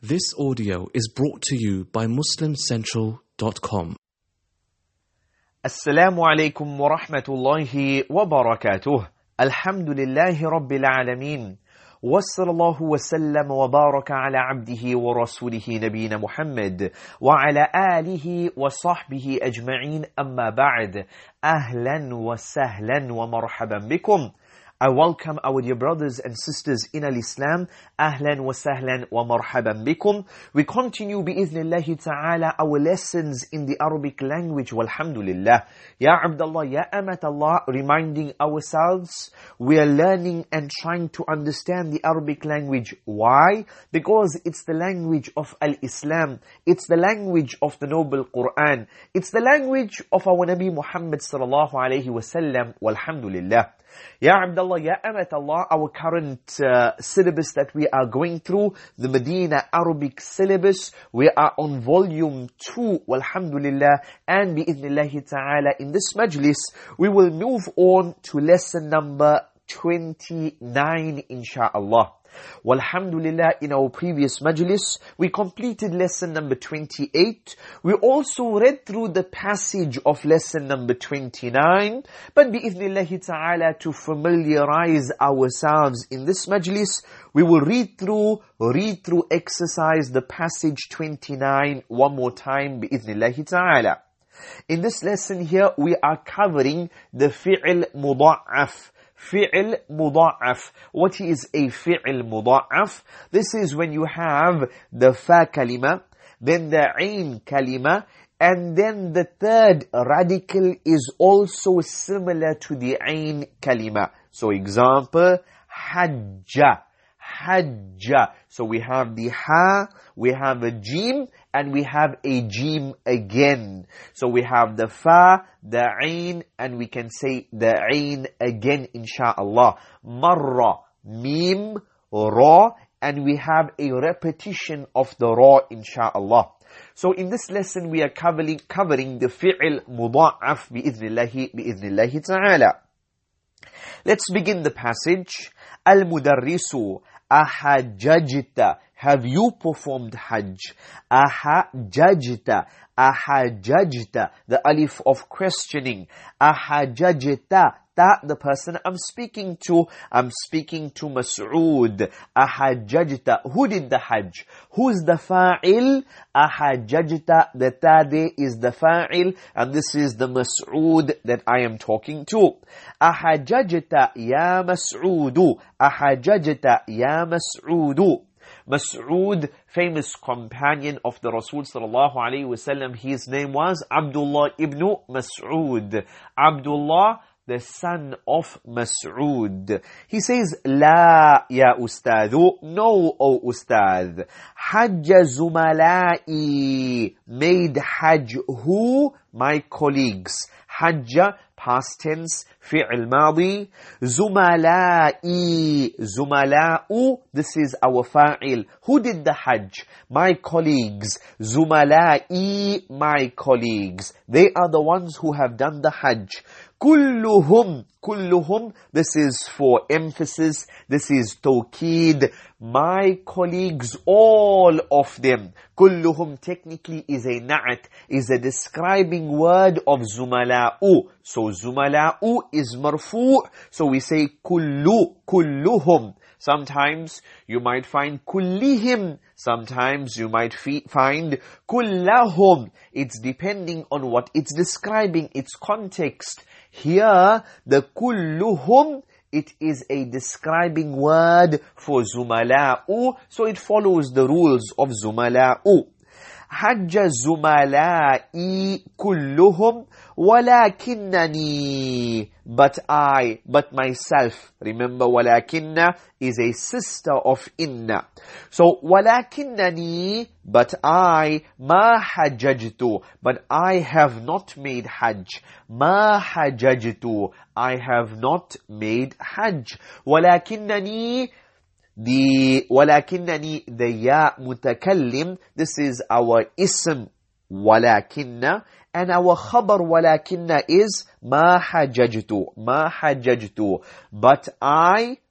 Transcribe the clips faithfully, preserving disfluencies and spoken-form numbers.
This audio is brought to you by muslim central dot com. Assalamu alaikum wa rahmatullahi wa barakatuh. Alhamdulillahi rabbil alameen. Wa sallallahu wa sallam wa baraka ala abdihi wa rasulihi nabina Muhammad wa ala alihi wa sahbihi ajma'een, amma ba'd. Ahlan wa sahlan wa marhaban bikum. I welcome our dear brothers and sisters in al-Islam. Ahlan wa sahlan wa marhaban bikum. We continue bi'idhnillahi ta'ala our lessons in the Arabic language. Walhamdulillah. Ya Abdullah, Ya Amatallah, reminding ourselves we are learning and trying to understand the Arabic language. Why? Because it's the language of al-Islam. It's the language of the noble Quran. It's the language of our Nabi Muhammad sallallahu alayhi wa sallam. Walhamdulillah. Ya Abdullah, Ya Amatallah, our current uh, syllabus that we are going through, the Medina Arabic syllabus, we are on volume two, walhamdulillah, and bi'idhnillahi ta'ala, in this majlis, we will move on to lesson number twenty-nine, insha'Allah. Walhamdulillah, in our previous majlis, we completed lesson number twenty-eight. We also read through the passage of lesson number twenty-nine. But bi'idhnillahi ta'ala, to familiarize ourselves in this majlis, we will read through, read through exercise the passage twenty-nine one more time, bi'idhnillahi ta'ala. In this lesson here, we are covering the fi'l muda'af. Fi'l muda'af. What is a fi'l muda'af? This is when you have the fa kalima, then the ain kalima, and then the third radical is also similar to the ain kalima. So example, hajja. Hajja. So we have the ha, we have a jim, and we have a jim again. So we have the fa, the ain, and we can say the ain again, insha'Allah. Marra, mim, ra, and we have a repetition of the ra, insha'Allah. So in this lesson we are covering, covering the fi'l muda'af bi'idhnillahi, bi'idhnillahi ta'ala. Let's begin the passage. Al-mudarrisu ahajjajta. Have you performed hajj? Ahajjajta. Ahajjajta. The alif of questioning. Ahajjajta. Ta, the person I'm speaking to. I'm speaking to Mas'ud. Ahajjajta. Who did the hajj? Who's the fa'il? Ahajjajta. The ta there is the fa'il. And this is the Mas'ud that I am talking to. Ahajjajta ya Mas'udu. Ahajjajta ya Mas'udu. Mas'ud, famous companion of the Rasul sallallahu alayhi wa sallam, his name was Abdullah ibn Mas'ud. Abdullah, the son of Mas'ud. He says, La ya ustadu, no o ustad. Hajja zumalai, made hajj who? My colleagues. Hajja, past tense, fi'l madi. Zumalai, zumala'u, this is our fa'il. Who did the hajj? My colleagues. Zumalai, my colleagues. They are the ones who have done the hajj. Kulluhum, kulluhum, this is for emphasis, this is tawqid. My colleagues, all of them. Kulluhum technically is a na'at, is a describing word of zumala'u. So zumala'u is marfu', so we say kullu, kulluhum. Sometimes you might find kullihim. Sometimes you might fi- find kullahum. It's depending on what it's describing, its context. Here, the kulluhum, it is a describing word for zumala'u, so it follows the rules of zumala'u. Hajja zumala'i kulluhum walakinnani. But I, but myself. Remember, walakinna is a sister of inna. So, walakinnani, but I, ma hajjajtu. But I have not made hajj. Ma hajjajtu. I have not made hajj. Walakinnani, the walakinnani, the ya mutakallim, this is our ism walakinna, and our khabar walakinna is ma hajjajtu, ma hajjajtu. But I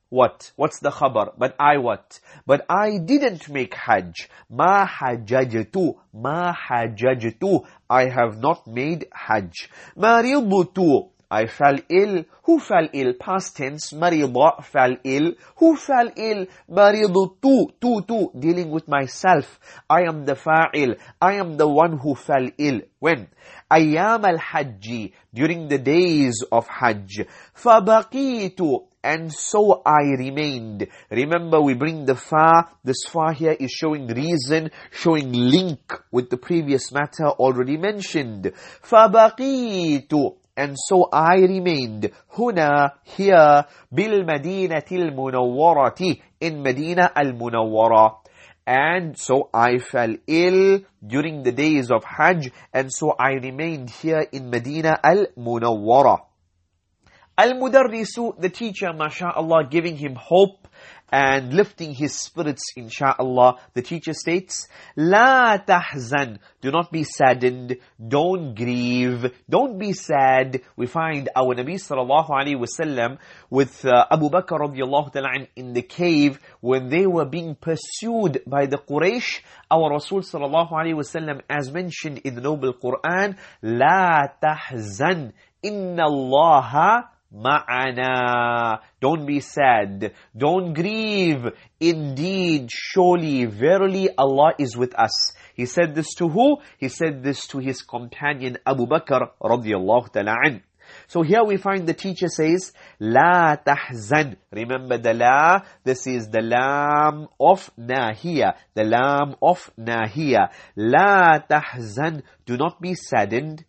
what? What's the khabar? But I what? But I didn't make hajj. Ma hajjajtu. Ma hajjajtu. I have not made hajj. Maridtu. I fell ill. Who fell ill? Past tense. Marida fell ill. Who fell ill? Maridtu. Tu, tu. Dealing with myself. I am the fa'il. I am the one who fell ill. When? Ayyam al-hajji. During the days of hajj. Fabaqitu. And so I remained. Remember, we bring the fa. This fa here is showing reason, showing link with the previous matter already mentioned. Fabaqitu. And so I remained. Huna, here, bil madinatil munawwarati. In Medina al-Munawwara. And so I fell ill during the days of Hajj. And so I remained here in Medina al-Munawwara. Al-Mudarrisu, the teacher, masha'Allah, giving him hope and lifting his spirits, insha'Allah. The teacher states, La tahzan, do not be saddened, don't grieve, don't be sad. We find our Nabi sallallahu alayhi wasallam with uh, Abu Bakr radiallahu ta'ala in the cave when they were being pursued by the Quraysh. Our Rasul sallallahu alayhi wasallam, as mentioned in the Noble Quran, La tahzan, inna Allaha ma'ana. Don't be sad. Don't grieve. Indeed, surely, verily, Allah is with us. He said this to who? He said this to his companion Abu Bakr radiyallahu ta'ala an. So here we find the teacher says, La tahzan. Remember the la, this is the lam of nahiya. The lam of nahiya. La tahzan. Do not be saddened.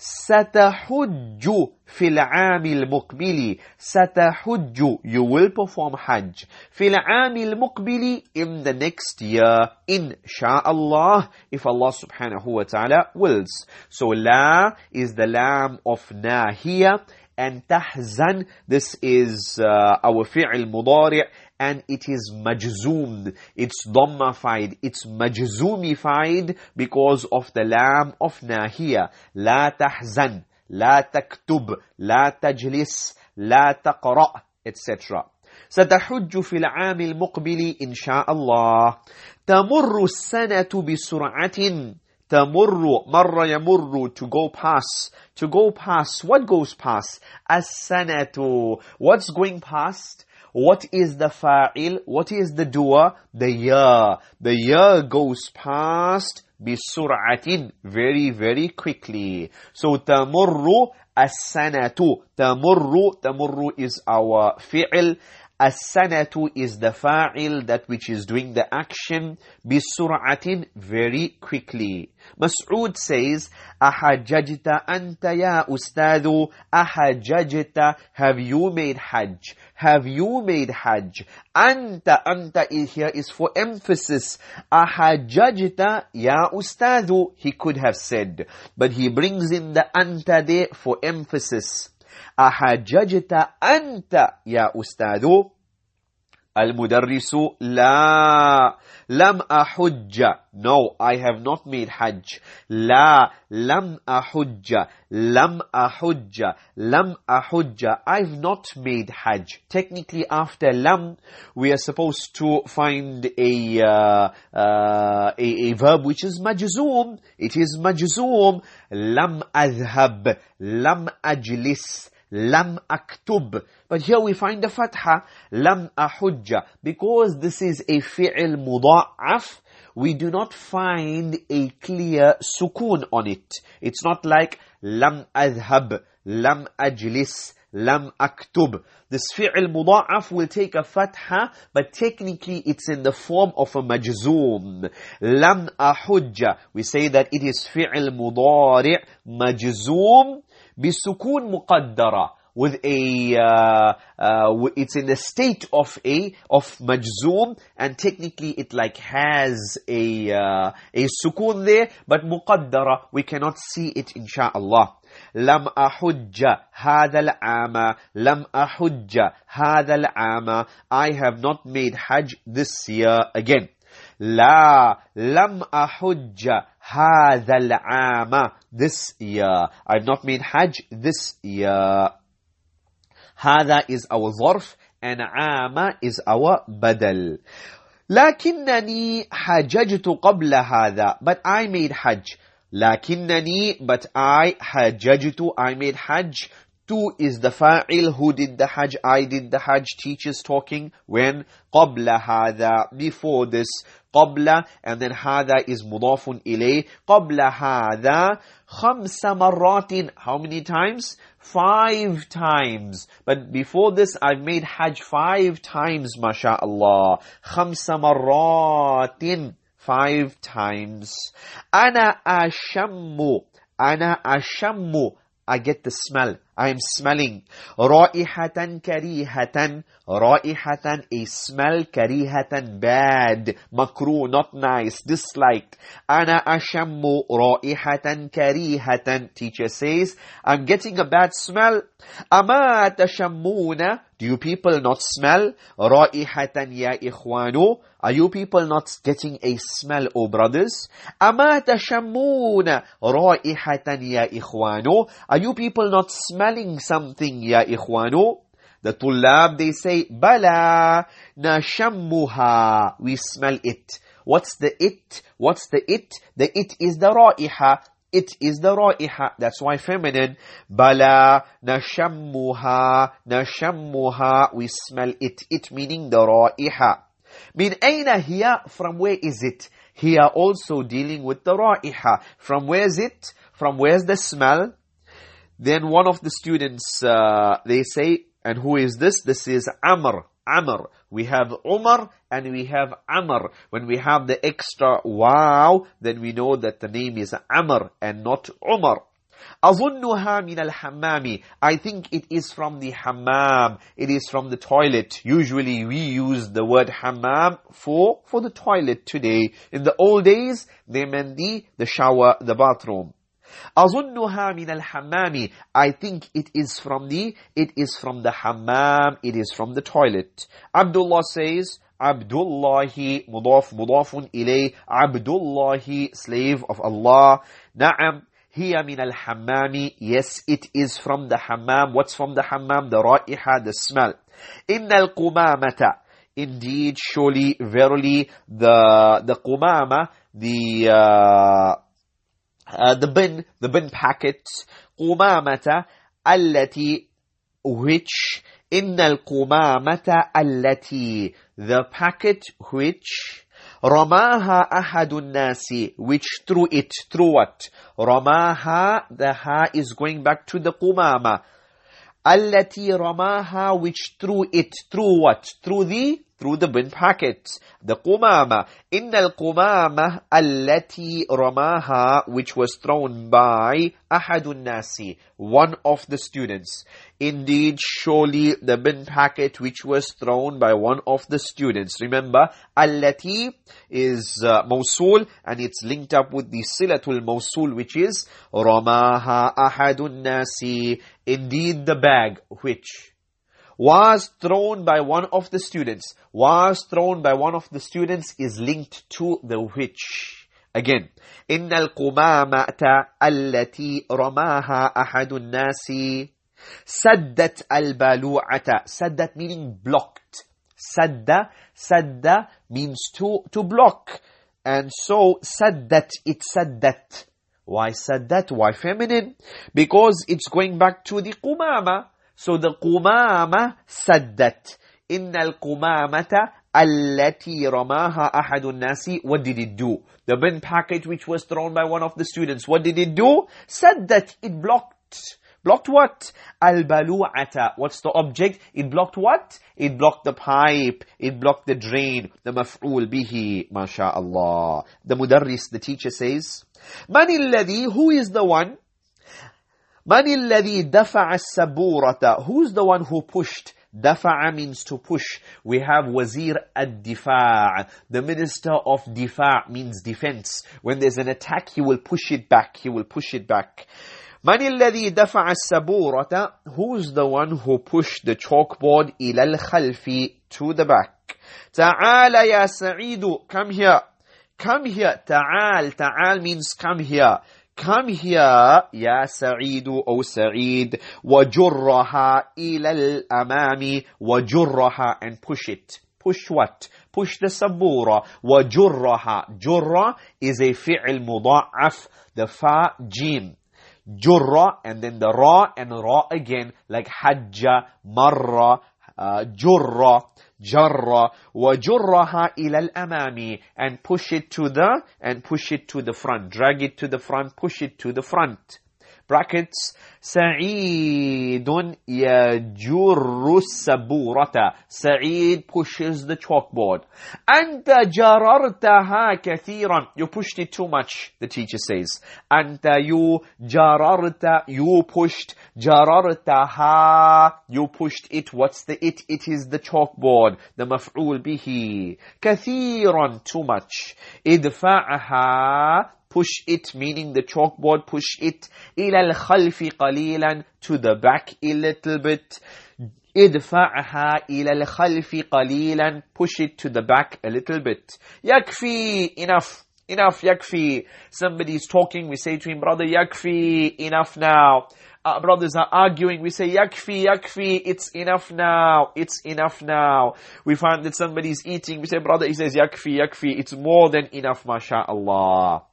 Satahujju fil aamil muqbili. Satahujju. You will perform hajj. Fil aamil muqbili. In the next year. Insha'Allah. If Allah subhanahu wa ta'ala wills. So la is the lam of nahiya. And tahzan, this is uh, our fi'l mudari', and it is majzoom. It's dhammafied. It's majzoomified because of the lam of nahiya. La tahzan, la taktub, la tajlis, la taqra', et cetera. ستحج في العام المقبل إن شاء الله. تمر السنة بسرعة. تمر, مر يمر, to go past. To go past. What goes past? As-sanatu. What's going past? What is the fa'il? What is the doer? The year. The year goes past بسرعة. Very, very quickly. So تمر السنة. تمر, تمر is our fi'il. As-sanatu is the fa'il, that which is doing the action. Bisur'atin, very quickly. Mas'ud says, Ahajjajta anta ya ustadu. Ahajjajta, have you made hajj? Have you made hajj? Anta, anta here is for emphasis. Ahajjajta ya ustadu. He could have said, but he brings in the anta there for emphasis. أحججت أنت يا أستاذ. المدرس لا لم أحج. No, I have not made hajj. لا لم أحج. لم أحج. لم أحج. I've not made hajj. Technically, after lam, we are supposed to find a, uh, uh, a, a verb which is majzoom. It is majzoom. لم أذهب. لم أجلس. Lam aktub. But here we find the fatha. Lam ahujja. Because this is a fi'il muda'af, we do not find a clear sukoon on it. It's not like lam adhab, lam ajlis, lam aktub. This fi'il muda'af will take a fatha, but technically it's in the form of a majzoom. Lam ahujja. We say that it is fi'il mudari' majzoom بسكون مقدرة, with a uh, uh, it's in the state of a of majzoom, and technically it like has a uh, a sukun there, but muqaddara, we cannot see it insha'Allah. لم أحج هذا العام. لم أحج هذا العام. I have not made hajj this year. Again, لا لم أحج هذا العام. This year. I've not made hajj this year. هذا is our ظرف, and عام is our badal. لكنني حججت قبل هذا, but I made hajj. لكنني, but I حججت, I made hajj. Tu is the fa'il who did the hajj, I did the hajj. Teachers talking when قبل هذا, before this. قبل, and then هذا is مضاف إليه. قبل هذا خمس مرات. How many times? Five times. But before this, I've made hajj five times, mashallah. خمس مرات. Five times. أنا أشم. أنا أشم. I get the smell. I am smelling. رائحة كريهة. رائحة, a smell. كريهة, bad. مكروه, not nice. Dislike. أنا أشم رائحة كريهة. Teacher says, I'm getting a bad smell. أما تشمون. Do you people not smell? رائحة يا إخوانو. Are you people not getting a smell, oh brothers? أما تشمون رائحة يا إخوانو. Are you people not smelling something يا إخوانو? The طلاب, they say, بلى نشمها. We smell it. What's the it? What's the it? The it is the رائحة. It is the رائحة. That's why feminine. بلى نشمها. نشمها. We smell it. It meaning the رائحة. من أين هي? From where is it? Here also dealing with the رائحة. From where is it? From where's the smell? Then one of the students, uh, they say, and who is this? This is Amr. Amr. We have Umar and we have Amr. When we have the extra wow, then we know that the name is Amr and not Umar. أظنها من الحمام. I think it is from the hammam. It is from the toilet. Usually we use the word hammam for, for the toilet today. In the old days, they meant the, the shower, the bathroom. أظنها من الحمام. I think it is from the, it is from the hammam. It is from the toilet. Abdullah says, Abdullahi, mudaf, mudafun ilay. Abdullahi, slave of Allah. Na'am. هي من الحمام. Yes, it is from the hammam. What's from the hammam? The رائحة, the smell. إن القمامة. Indeed, surely, verily, the the qumama, the uh, uh, the bin, the bin packet. قمامة التي, which. إن القمامة التي, the packet which. رماها أحد الناس, which threw it, through what? رماها, the ha is going back to the qumama. التي رماها, which threw it, through what? Through the, through the bin packet. The qumama. إن القمامة التي رماها, which was thrown by أحد الناس, one of the students. Indeed, surely the bin packet which was thrown by one of the students. Remember, allati is uh, mawsul and it's linked up with the silatul mawsul, which is ramaha ahadun nasi. Indeed, the bag which was thrown by one of the students, was thrown by one of the students is linked to the which. Again, إن القمامة التي رماها أحد الناس سدت البالوعة. سدت meaning blocked. Sadda, sadda means to, to block. And so saddat, it's saddat. Why saddat? Why feminine? Because it's going back to the qumama. So the qumama saddat. إن القمامة التي رماها أحد الناس. What did it do? The bin packet which was thrown by one of the students. What did it do? Saddat, it blocked. Blocked what? Al-balu'ata. What's the object? It blocked what? It blocked the pipe. It blocked the drain. The maf'ul bihi. MashaAllah. The mudarris, the teacher says, Man alladhi, who is the one? Man alladhi dafa'a as-saburata. Who's the one who pushed? Dafa'a means to push. We have Wazir ad-Difa'. The Minister of Difa' means defense. When there's an attack, he will push it back. He will push it back. من الذي دفع السبورة? Who's the one who pushed the chalkboard إلى الخلف, to the back? تعال يا سعيد, come here. Come here. تعال, تعال means come here. Come here, Ya Sa'idu, O Sa'id, وَجُرَّهَا إِلَى الْأَمَامِ وَجُرَّهَا, and push it. Push what? Push the sabura. وَجُرَّهَا. Jurra is a fi'l muda'af, the fa, jim. Jurra, and then the ra and ra again, like hajja, marra, uh, jurra, jarra, وَجُرَّهَا إِلَى الْأَمَامِ, and push it to the, and push it to the front. Drag it to the front, push it to the front. Brackets, Sa'idun yajurru saburata. Sa'id pushes the chalkboard. Anta jarartaha kathiran. You pushed it too much, the teacher says. Anta, you, jararta, you pushed. Jarartaha, you pushed it. What's the it? It is the chalkboard. The maf'ul bihi. Kathiran, too much. Idfa'aha, push it, meaning the chalkboard, push it. إِلَى الْخَلْفِ قَلِيلًا, to the back a little bit. إِدْفَعْهَا إِلَى الْخَلْفِ قَلِيلًا, push it to the back a little bit. يَكْفِي, enough, enough, yakfi. Somebody's talking, we say to him, brother, yakfi, enough now. Uh, brothers are arguing, we say, yakfi, yakfi, it's enough now, it's enough now. We find that somebody's eating, we say, brother, he says, yakfi, yakfi, it's more than enough, masha'Allah.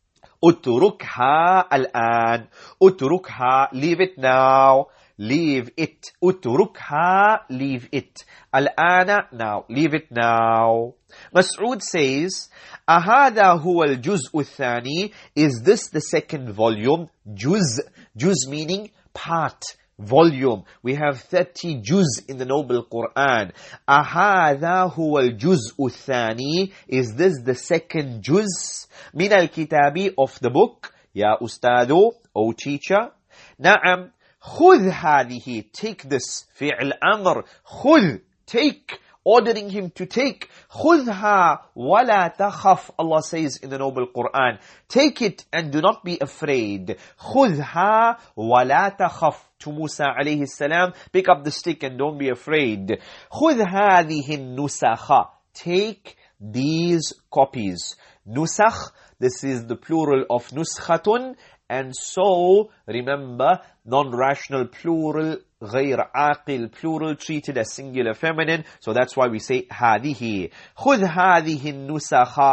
Utrukha al-an. Utrukha, leave it now. Leave it. Utrukha, leave it. Al-ana, now. Leave it now. Mas'ud says, Ahada huwa al-juz'u al-thani. Is this the second volume? Juz. Juz meaning part. Volume. We have thirty juz in the Noble Quran. Ahada huwa al-juz'u al-thani. Is this the second juz? Min al-kitabi, of the book. Ya ustadu, O teacher. Na'am. Khudh hadihi. Take this. Fi'l amr. Khudh. Take. Ordering him to take. Khudha wala takhaf. Allah says in the Noble Quran. Take it and do not be afraid. Khudha wala takhaf. To Musa alayhi salam, pick up the stick and don't be afraid. Khudh hadihi nusakha. Take these copies. Nusakh, this is the plural of nuskhatun. And so, remember, non-rational plural, غير عاقل plural, treated as singular feminine. So that's why we say هذه. خذ هذه النسخ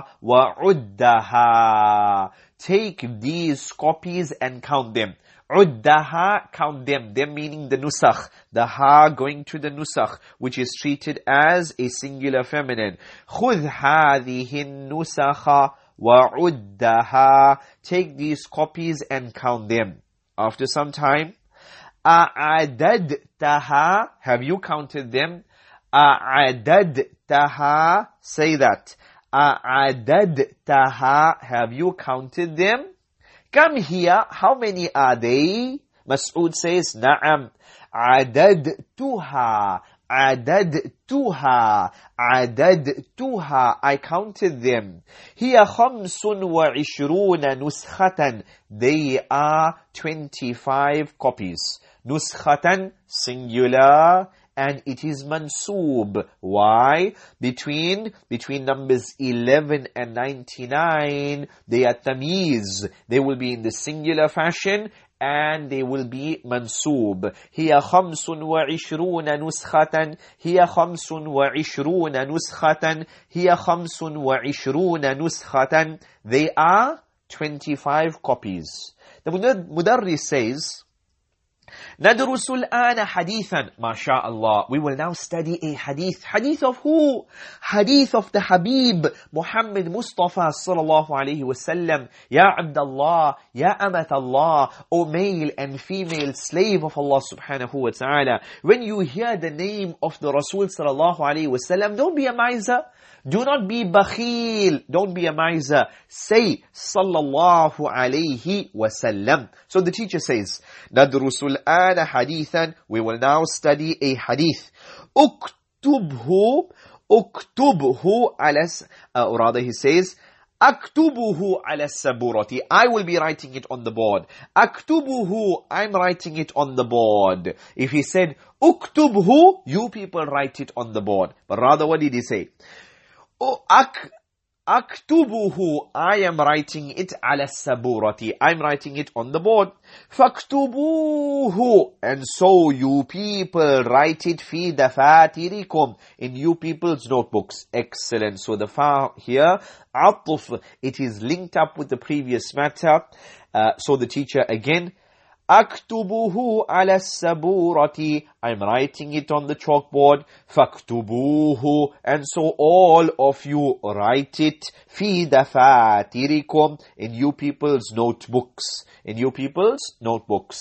وعدها. Take these copies and count them. عدها, count them. Them meaning the nusakh. The ha going to the nusakh, which is treated as a singular feminine. خذ هذه النسخ وعدها. Take these copies and count them. After some time, أعددتها. Have you counted them? أعددتها. Say that. أعددتها. Have you counted them? Come here. How many are they? Mas'ud says, نعم. عددتها. عددتها. عددتها. I counted them. هي خمس وعشرون نسخة. They are twenty-five copies. نسخة, singular, and it is mansoob. Why? Between, between numbers eleven and ninety-nine, they are tamiz. They will be in the singular fashion, and they will be mansoob. هي خمس وعشرون نسخة. هي خمس وعشرون نسخة. هي خمس وعشرون نسخة. They are twenty-five copies. The Mudarris says, ندرس الآن حديثا. MashaAllah. We will now study a hadith. Hadith of who? Hadith of the Habib Muhammad Mustafa sallallahu alayhi wa sallam. Ya Abdullah, Ya Amat Allah, O male and female slave of Allah subhanahu wa ta'ala. When you hear the name of the Rasul sallallahu alayhi wa sallam, don't be a miser. Do not be bakhil. Don't be a miser. Say, sallallahu alayhi wa sallam. So the teacher says, nadrusul ana hadithan. We will now study a hadith. Uktubhu, uktubhu alas, uh, or rather he says, aktubuhu ala saburati. I will be writing it on the board. Aktubuhu, I'm writing it on the board. If he said, uktubhu, you people write it on the board. But rather what did he say? Oh, ak, أكتبه, I am writing it على السبورة, I'm writing it on the board. فاكتبوه, and so you people write it في دفاتركم, in you people's notebooks. Excellent. So the fa here, عطف, it is linked up with the previous matter. Uh, so the teacher again, أكتبه على السبورة, I'm writing it on the chalkboard. فاكتبوه, and so all of you write it في دفاتركم, in you people's notebooks. In you people's notebooks.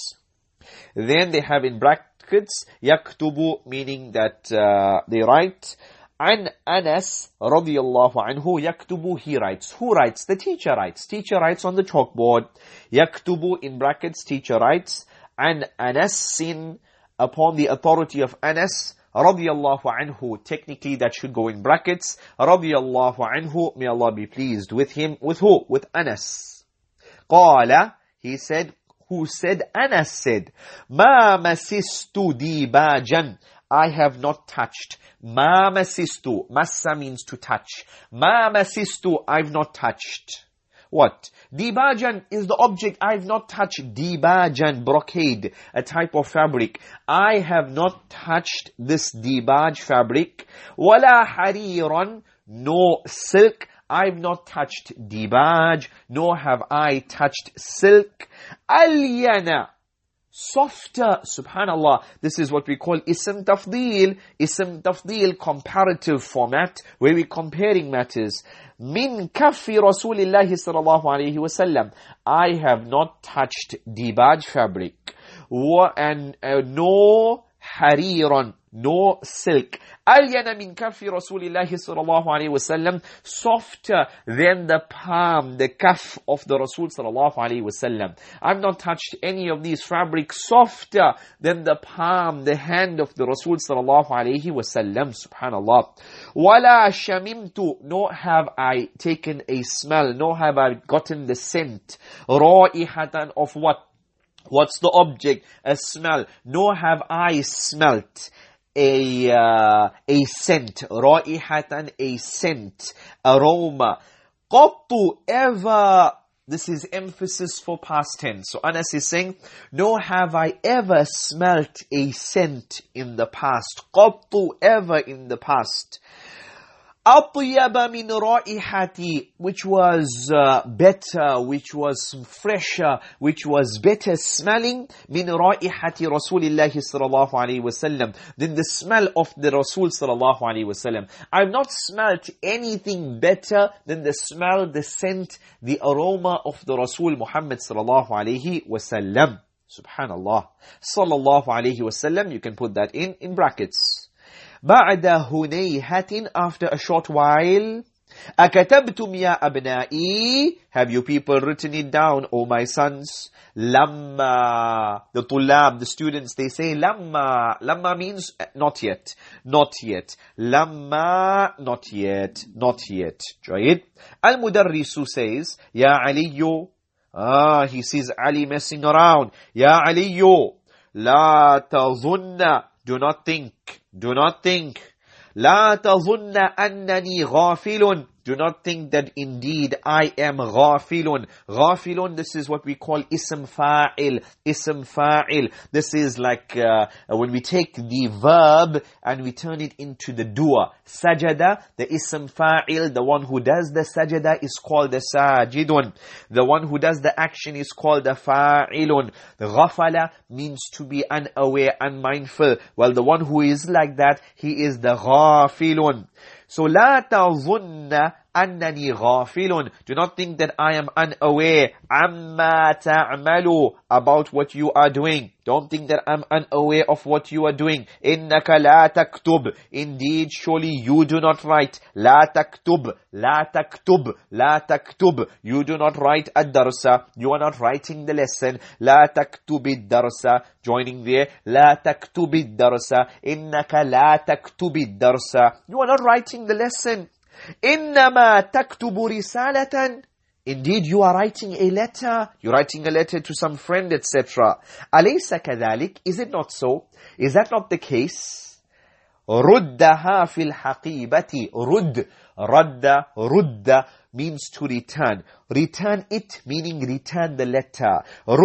Then they have in brackets يكتب, meaning that uh, they write. عن أنس رضي الله عنه يكتب, he writes. Who writes? The teacher writes. Teacher writes on the chalkboard. يكتب, in brackets, teacher writes. عن أنس, upon the authority of Anas رضي الله عنه. Technically that should go in brackets. رضي الله عنه, may Allah be pleased with him. With who? With Anas. قال, he said, who said? Anas said, ما مسست ديباجا, I have not touched. Ma masistu. Massa means to touch. Ma masistu. I've not touched. What? Dibajan is the object. I've not touched. Dibajan, brocade, a type of fabric. I have not touched this dibaj fabric. Wala hariran, no silk. I've not touched dibaj, nor have I touched silk. Alyana, softer. Subhanallah. This is what we call ism tafdeel. Ism tafdeel, comparative format, where we're comparing matters. Min kaffi Rasulillahi sallallahu alayhi wa sallam. I have not touched dibaj fabric. Wa, and uh, no hariran, no silk. Alyana min kaffi Rasulillahi sallallahu alayhi wa sallam. Softer than the palm, the kaf of the Rasul sallallahu alayhi wa sallam. I've not touched any of these fabrics softer than the palm, the hand of the Rasul sallallahu alayhi wa sallam. Subhanallah. Wala shamimtu, nor have I taken a smell, nor have I gotten the scent. Ra'ihatan, of what? What's the object? A smell. Nor have I smelt a uh, a scent. Ra'ihatan, a scent, aroma. Qattu, ever. This is emphasis for past tense. So Anas is saying, nor have I ever smelt a scent in the past. Qattu, ever in the past. أطيب من رائحتي, which was uh, better, which was fresher, which was better smelling, من رائحة رسول الله صلى الله عليه وسلم, than the smell of the Rasul صلى الله عليه وسلم. I've not smelt anything better than the smell, the scent, the aroma of the Rasul Muhammad صلى الله عليه وسلم. Subhanallah. صلى الله عليه وسلم, you can put that in, in brackets. بعد هنيهة, after a short while. أكتبتم يا أبنائي, have you people written it down, O my sons? لما, the طلاب, the students, they say لما. لما means not yet, not yet. لما, not yet, not yet. جيد. المدرس says يا علي. Ah, he sees Ali messing around. يا علي لا تظن, do not think. Do not think. لا تظن أنني غافل. Do not think that indeed I am غافل. غافل, this is what we call ism fa'il. Ism fa'il. This is like uh, when we take the verb and we turn it into the doer. Sajada, the ism fa'il, the one who does the sajada is called the sajidun. The one who does the action is called the fa'ilun. The ghafala means to be unaware, unmindful. Well, the one who is like that, he is the ghafilun. So, لا تظن أنني غافل. Do not think that I am unaware. عما تعمل, about what you are doing. Don't think that I'm unaware of what you are doing. إنك لا تكتب. Indeed, surely you do not write. لا تكتب. لا تكتب. لا تكتب. You do not write الدرس. You are not writing the lesson. لا تكتب الدرس. Joining there. لا تكتب الدرس. إنك لا تكتب الدرس. You are not writing the lesson. إنما تكتب رسالة. Indeed, you are writing a letter. You're writing a letter to some friend, et cetera. أليس كذلك? Is it not so? Is that not the case? رُدَّهَا فِي الْحَقِيبَةِ. Rudd, radda, rudda means to return. Return it, meaning return the letter.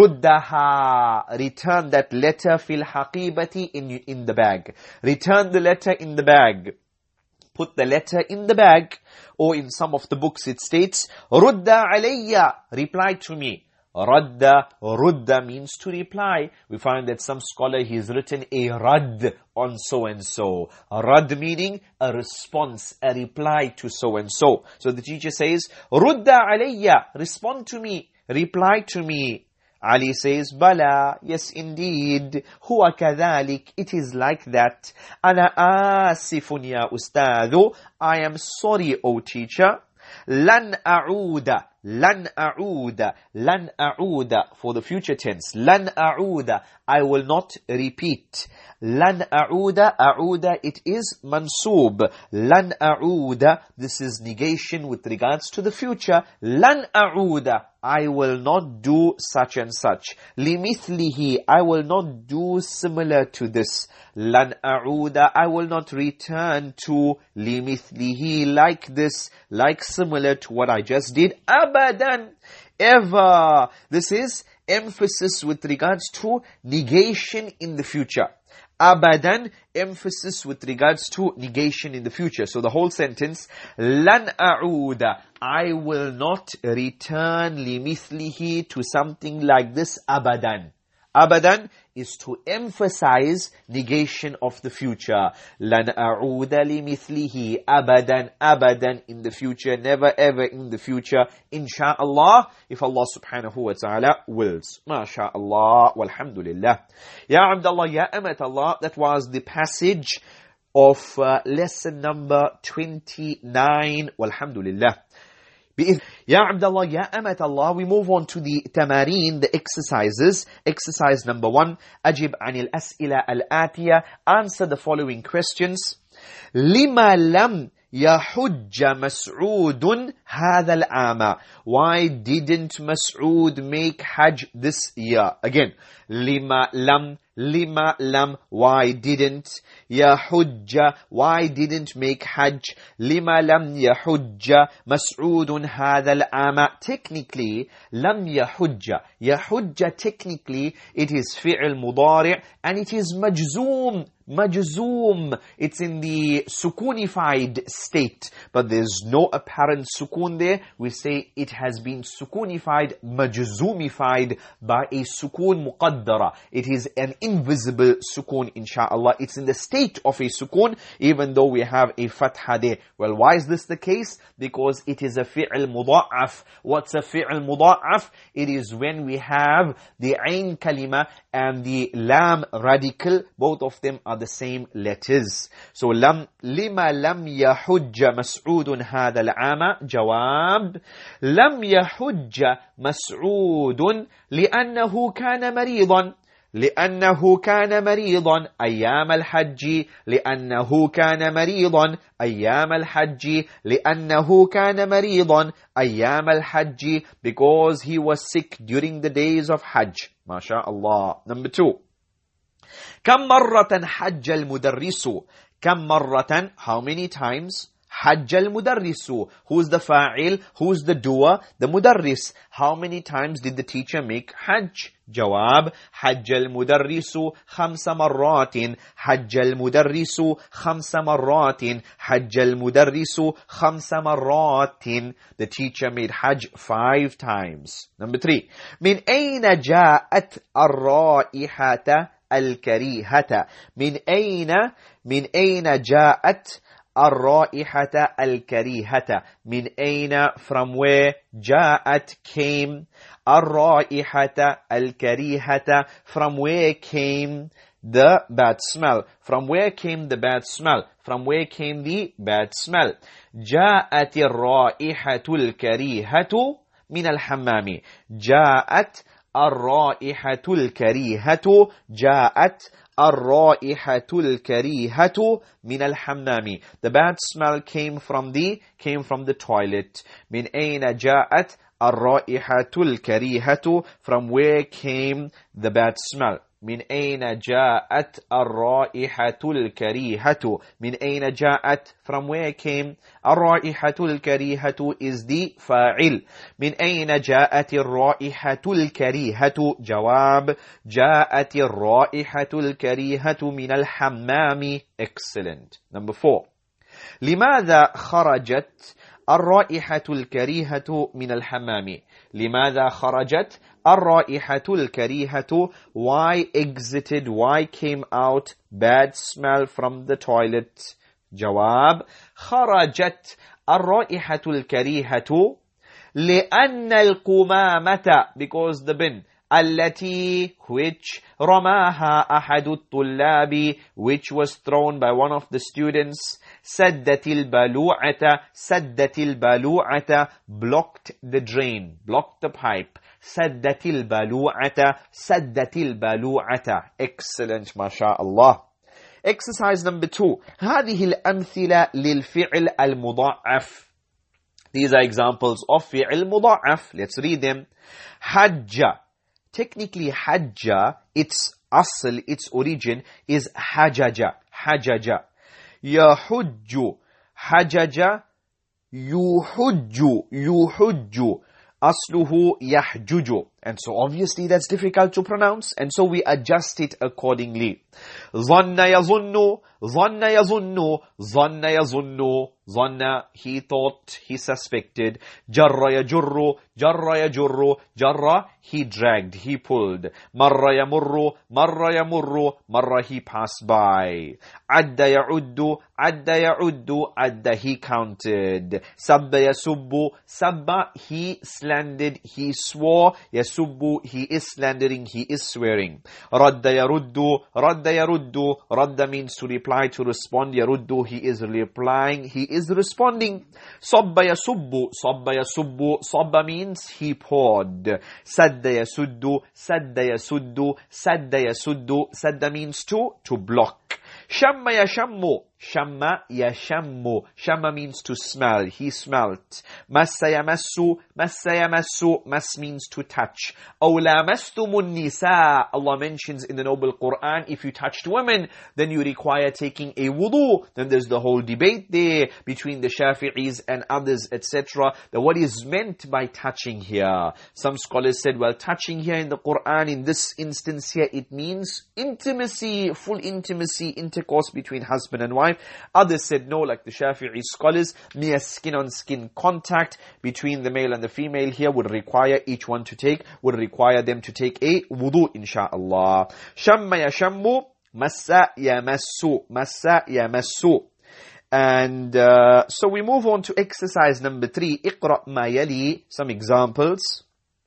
Ruddaha, return that letter fil haqibati, in in the bag. Return the letter in the bag. Put the letter in the bag. Or in some of the books it states, Rudda alayya, reply to me. Radda, rudda means to reply. We find that some scholar, he has written a rad on so-and-so. Rad meaning a response, a reply to so-and-so. So the teacher says, Rudda alayya, respond to me, reply to me. Ali says, Bala, yes indeed, huwa kadhalik, it is like that. Ana asifun ya ustadhu, I am sorry, O teacher. Lan a'uda, lan a'uda, lan a'uda, for the future tense. Lan a'uda, I will not repeat. Lan a'uda, a'uda, it is mansoob. Lan a'uda, this is negation with regards to the future. Lan a'uda, I will not do such and such. Limithlihi, I will not do similar to this. Lan a'uda, I will not return to limithlihi, like this, like similar to what I just did. Abadan, ever. This is emphasis with regards to negation in the future. Abadan, emphasis with regards to negation in the future. So the whole sentence, Lan a'uda, I will not return limithlihi, to something like this, abadan. Abadan is to emphasize negation of the future. Lan a'uda limithlihi, abadan, abadan, in the future, never ever in the future, insha'Allah, if Allah subhanahu wa ta'ala wills. MashaAllah, walhamdulillah. Ya Abdullah, ya Amat Allah, that was the passage of uh, lesson number twenty-nine, walhamdulillah. Ya Abdullah, ya Amat Allah, we move on to the tamareen, the exercises. Exercise number one, Ajib anil as'ila al-atiya, answer the following questions. Lima lam yahujja Mas'udun hadha al-ama, why didn't Mas'ud make Hajj this year? Again, lima lam, lima lam, why didn't? Yahujja, why didn't make Hajj? Lima lam yahujja Mas'udun hadha al-ama. Technically, lam yahujja. Yahujja, technically, it is fi'l mudari' and it is majzoom. Majzoom. It's in the sukunified state, but there's no apparent sukun there. We say it has been sukunified, majzoomified by a sukun muqaddara. It is an invisible sukun, insha'Allah. It's in the state of a sukun, even though we have a fatha there. Well, why is this the case? Because it is a fi'l muda'af. What's a fi'l muda'af? It is when we have the ayn kalima and the lam radical, both of them are the same letters. So lam, lima lam yahujja Mas'udun hadha al-ama. Jawab, lam yahujja Mas'udun li'annahu kana maridan. لأنه كان مريضا أيام الحج لأنه كان مريضا أيام الحج لأنه كان مريضا أيام الحج, because he was sick during the days of Hajj. MashaAllah. Number two, كم مرة حج المدرس? كم مرة, how many times? حج المدرس. Who's the fa'il? Who's the doer? The mudarris. How many times did the teacher make Hajj? جواب, حج المدرس خمس مرات. حج المدرس خمس مرات. حج المدرس خمس مرات. The teacher made Hajj five times. Number three, من أين جاءت الرائحة الكريهة? من أين من أين جاءت الرائحة الكريهة? من أين, from where? جاءت, came. الرائحة الكريهة, from where came the bad smell? From where came the bad smell? From where came the bad smell? جاءت الرائحة الكريهة من الحمام. جاءت الرائحة الكريهة. جاءت الرائحة الكريهة من الحمام. The bad smell came from the came from the toilet. من أين جاءت الرائحة الكريهة? From where came the bad smell? من أين جاءت الرائحة الكريهة. من أين جاءت, from where came. الرائحة الكريهة is the فاعل. من أين جاءت الرائحة الكريهة. جواب, جاءت الرائحة الكريهة من الحمام. Excellent. Number four. لماذا خرجت الرائحة الكريهة من الحمام. لماذا خرجت الرائحة الكريهة. Why exited, why came out bad smell from the toilet. جواب, خرجت الرائحة الكريهة لأن القمامة, because the bin, التي, which, رماها أحد الطلاب, which was thrown by one of the students, سدت البلوعة, سدت البلوعة, blocked the drain, blocked the pipe, سدت البلوعة, سدت البلوعة. Excellent, ما شاء الله. Exercise number two. هذه الأمثلة للفعل المضاعف. These are examples of فعل مضاعف. Let's read them. حج. Technically, hajja, its asl, its origin is hajaja, hajaja. Yahujju, hajaja, yuhujju, yuhujju. Asluhu yahjuju. And so obviously that's difficult to pronounce, and so we adjust it accordingly. Zanna yazunnu, zanna yazunnu, zanna yazunnu. Zanna, he thought, he suspected. Jarra yajurru, jarra yajurru, jarra, he dragged, he pulled. Marra yamurru, marra yamurru, marra, he passed by. Adda ya'uddu, adda ya'uddu, adda, he counted. Sabba yasubbu, sabba, he slandered, he swore. Yasubbu, he is slandering, he is swearing. Radda yaruddu, radda yaruddu, radda means to reply, to respond. Yaruddu, he is replying, he is responding. Sabba yasubbu, sabba yasubbu, sabba means he poured. Sadda yasuddu, sadda yasuddu, sadda yasuddu, sadda means to, to block. Shamma yashammu, shamma yashammu, shamma means to smell, he smelt. Massa yamassu, massa yamassu, mas means to touch. Aw lamastumun nisa, Allah mentions in the Noble Quran, if you touched women, then you require taking a wudu. Then there's the whole debate there between the Shafi'is and others, et cetera. That what is meant by touching here. Some scholars said, well, touching here in the Quran, in this instance here, it means intimacy, full intimacy, intercourse between husband and wife. Others said no, like the Shafi'i scholars, mere skin-on-skin contact between the male and the female here would require each one to take, would require them to take a wudu, insha'Allah. Shamma yashammu, massa yamassu, massa yamassu. And uh, so we move on to exercise number three. Iqra ma yali, some examples.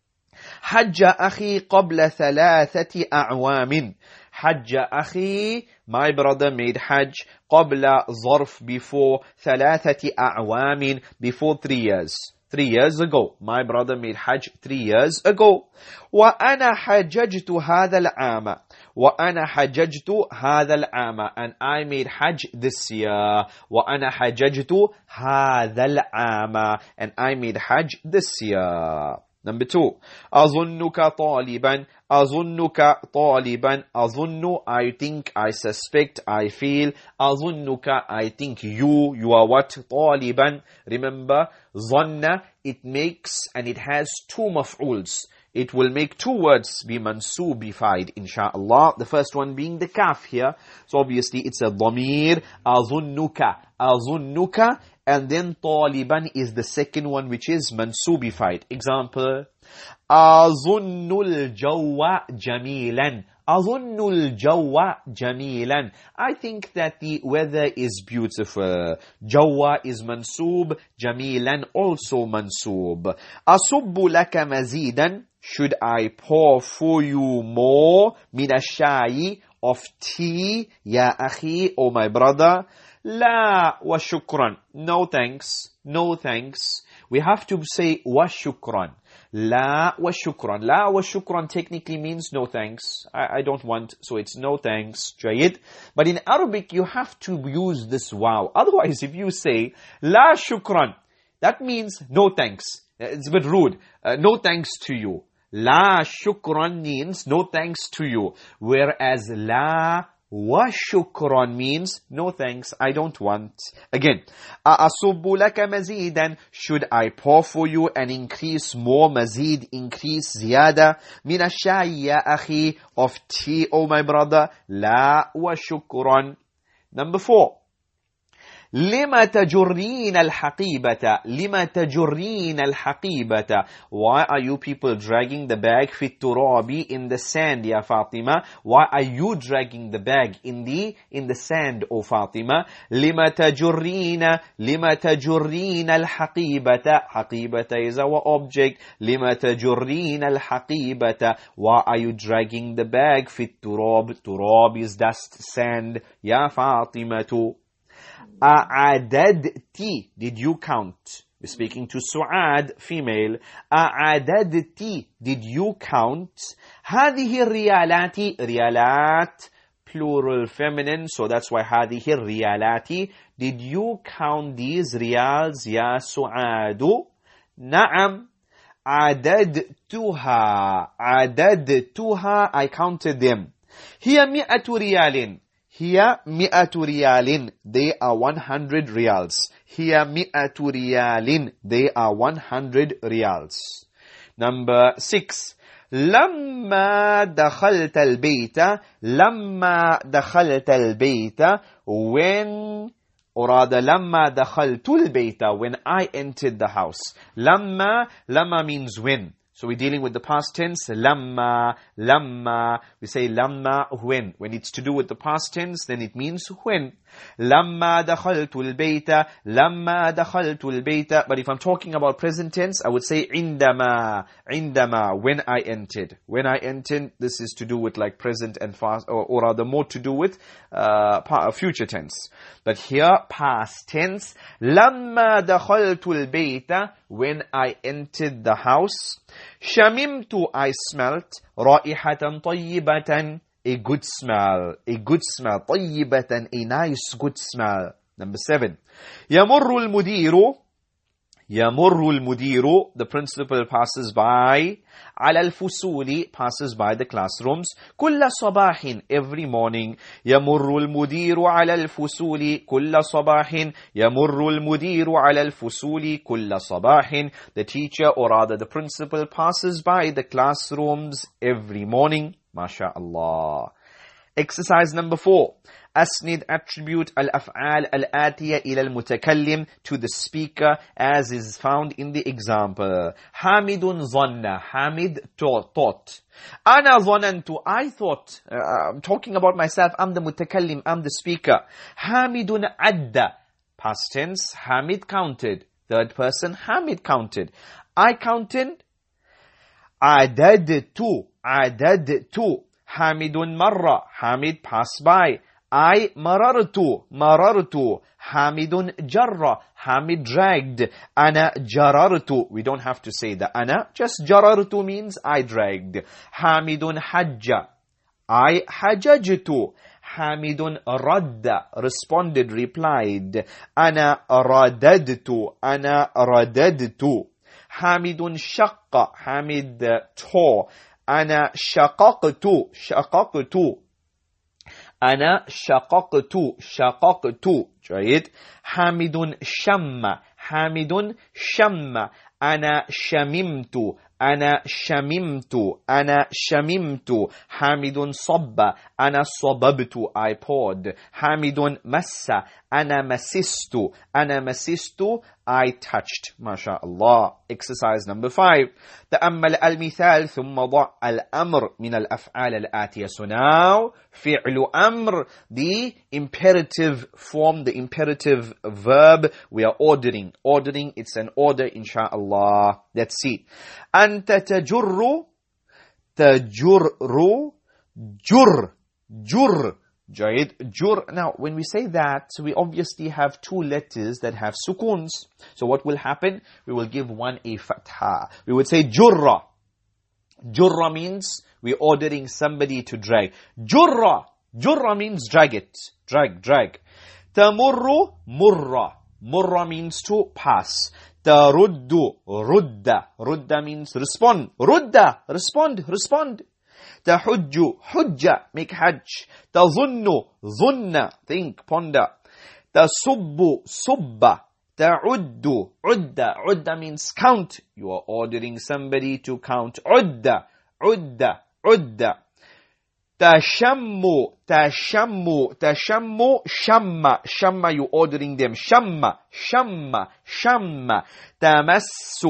Hajja akhi qabla thalathati a'wamin. Hajja akhi, my brother made Hajj, qabla zarf, before, thalathati a'wamin, before three years. Three years ago. My brother made Hajj three years ago. وَأَنَا حَجَّجْتُ هَذَا الْعَامَ. وَأَنَا حَجَّجْتُ هَذَا الْعَامَ. And I made Hajj this year. وَأَنَا حَجَّجْتُ هَذَا الْعَامَ. And I made Hajj this year. Number two. أَظُنُّكَ طَالِبًا. أَظُنُّكَ طَالِبًا. أَظُنُّ, I think, I suspect, I feel. أَظُنُّكَ, I think you, you are what? طَالِبًا. Remember, ظَنَّ, it makes and it has two maf'uls. It will make two words be mansubified, insha'Allah. The first one being the kaf here. So obviously it's a dhamir. أَظُنُّكَ. أَظُنُّكَ. And then طالبًا is the second one, which is mansubified. Example, أظن الجو جميلا. أظن الجو جميلا. I think that the weather is beautiful. جوا is mansub, جميلا also mansub. أصب لك مزيدا. Should I pour for you more من الشاي, of tea, يا أخي, oh my brother. La wa shukran. No thanks. No thanks. We have to say wa shukran. La wa shukran. La wa shukran technically means no thanks. I, I don't want, so it's no thanks. Jayid. But in Arabic, you have to use this wow. Otherwise, if you say la shukran, that means no thanks. It's a bit rude. Uh, no thanks to you. La shukran means no thanks to you. Whereas la wa shukran means no thanks, I don't want. Again, A'asubbu laka mazidan, should I pour for you and increase more, mazid, increase, ziyada, min ash-sha'i ya akhi, of tea, oh my brother, la wa shukran. Number four. لِمَ تَجُرِّينَ الْحَقِيبَةَ لِمَ تَجُرِّينَ الْحَقِيبَةَ Why are you people dragging the bag فِي التُّرَابِ in the sand, Ya Fatima? Why are you dragging the bag in the in the sand, O Fatima? لِمَ تَجُرِّينَ لِمَ تَجُرِّينَ الْحَقِيبَةَ حَقِيبَةَ is our object. لِمَ تَجُرِّينَ الْحَقِيبَةَ Why are you dragging the bag فِي التُّرَابِ Turab is dust, sand, Ya Fatimatu. A'adadti, did you count? We're speaking to Su'ad, female. A'adadti, did you count? هذه الريالات, ريالات, plural feminine, so that's why هذه الريالات. Did you count these riyals, ya Su'adu? Na'am. عددتها, عددتها, I counted them. هي مئة ريال. Here, mi'atu riyalin, they are one hundred riyals. Here, mi'atu riyalin, they are one hundred riyals. Number six. لما دخلت البيت, لما دخلت البيت, when, or rather, لما دخلت البيت, when I entered the house. لما, لما means when. So we're dealing with the past tense, lamma, lamma. We say lamma when. When it's to do with the past tense, then it means when. Lamma dakhaltu al-bayta, lamma dakhaltu al-bayta. But if I'm talking about present tense, I would say indama, indama, when I entered. When I entered, this is to do with like present and past, or, or rather more to do with uh, future tense. But here, past tense, lamma dakhaltu al-bayta, when I entered the house. Shamimtu, I smelt, رائحة طيبة, a good smell, a good smell, طيبة, a nice good smell. Number seven. يمر المدير, يمر المدير, the principal passes by, على الفصول, passes by the classrooms, كل صباح, every morning. يمر المدير على الفصول كل صباح, يمر المدير على الفصول كل صباح. The teacher, or rather the principal, passes by the classrooms every morning. MashaAllah. Exercise number four. Asnid, attribute al-af'al al-atiya ila al-mutakallim, to the speaker as is found in the example. Hamidun zanna, Hamid thought. Ana zanantu, I thought. Uh, I'm talking about myself, I'm the mutakallim, I'm the speaker. Hamidun adda, past tense, Hamid counted. Third person, Hamid counted. I counted. Adadtu, adadtu. Hamidun marra, Hamid passed by. I marartu, marartu. Hamidun jarra, Hamid dragged. Ana jarartu. We don't have to say the ana, just jarartu means I dragged. Hamidun hajja, I hajajtu. Hamidun radda, responded, replied. Ana radadtu, ana radadtu. Hamidun shaqqa, Hamid uh, tore. Ana shaqaqtu, shaqaqtu. أنا شققت شققت جيد. حامد شم حامد شم. أنا شممت أنا شممت أنا شممت. حامد صب أنا صببت, I poured. حامد مس أنا مسست أنا مسست, I touched. MashaAllah. Exercise number five. تأمل المثال ثم ضع الأمر من الأفعال الآتية. So now, فعل أمر, the imperative form, the imperative verb, we are ordering. Ordering, it's an order, inshaAllah. Let's see. أنت تجر تجر جر جر. Jayid, jur. Now, when we say that, we obviously have two letters that have sukoons. So what will happen? We will give one a fatha. We would say jurra. Jurra means we're ordering somebody to drag. Jurra. Jurra means drag it. Drag, drag. Tamurru, murra. Murra means to pass. ترد رد رد means respond. رد respond respond. تحج حج make hajj. تظن ظن think ponder. تصب صب. تعد عد. عد means count. You are ordering somebody to count. عد عد عد. تشم تشم تشم شم شم you ordering them. شم شم شم. تمس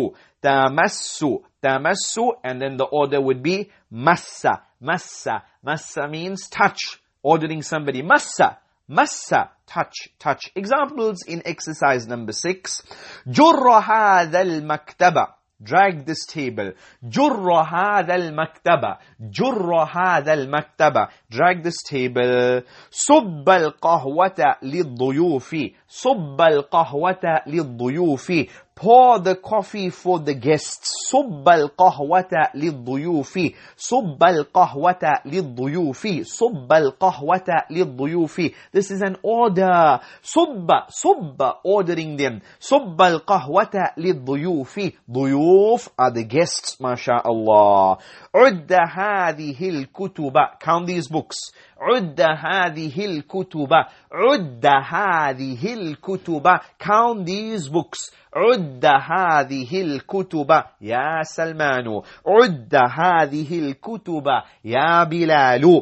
تمس تمس and then the order would be massa massa. Massa means touch. Ordering somebody. Massa massa touch touch. Examples in exercise number six. جر هذا المكتب. Drag this table. جر هذا المكتب. جر هذا المكتب. Drag this table. صب القهوة للضيوف. صب القهوة للضيوف. Pour the coffee for the guests. صب القهوة للضيوف. صب القهوة للضيوف. صب القهوة للضيوف. This is an order. صب صب ordering them. صب القهوة للضيوف. ضيوف are the guests. ما شاء الله. عد هذه الكتب. Count these books. عد هذه الكتب. عد هذه الكتب. Count these books. عد هذه الكتب يا سلمان. عد هذه الكتب يا بلال.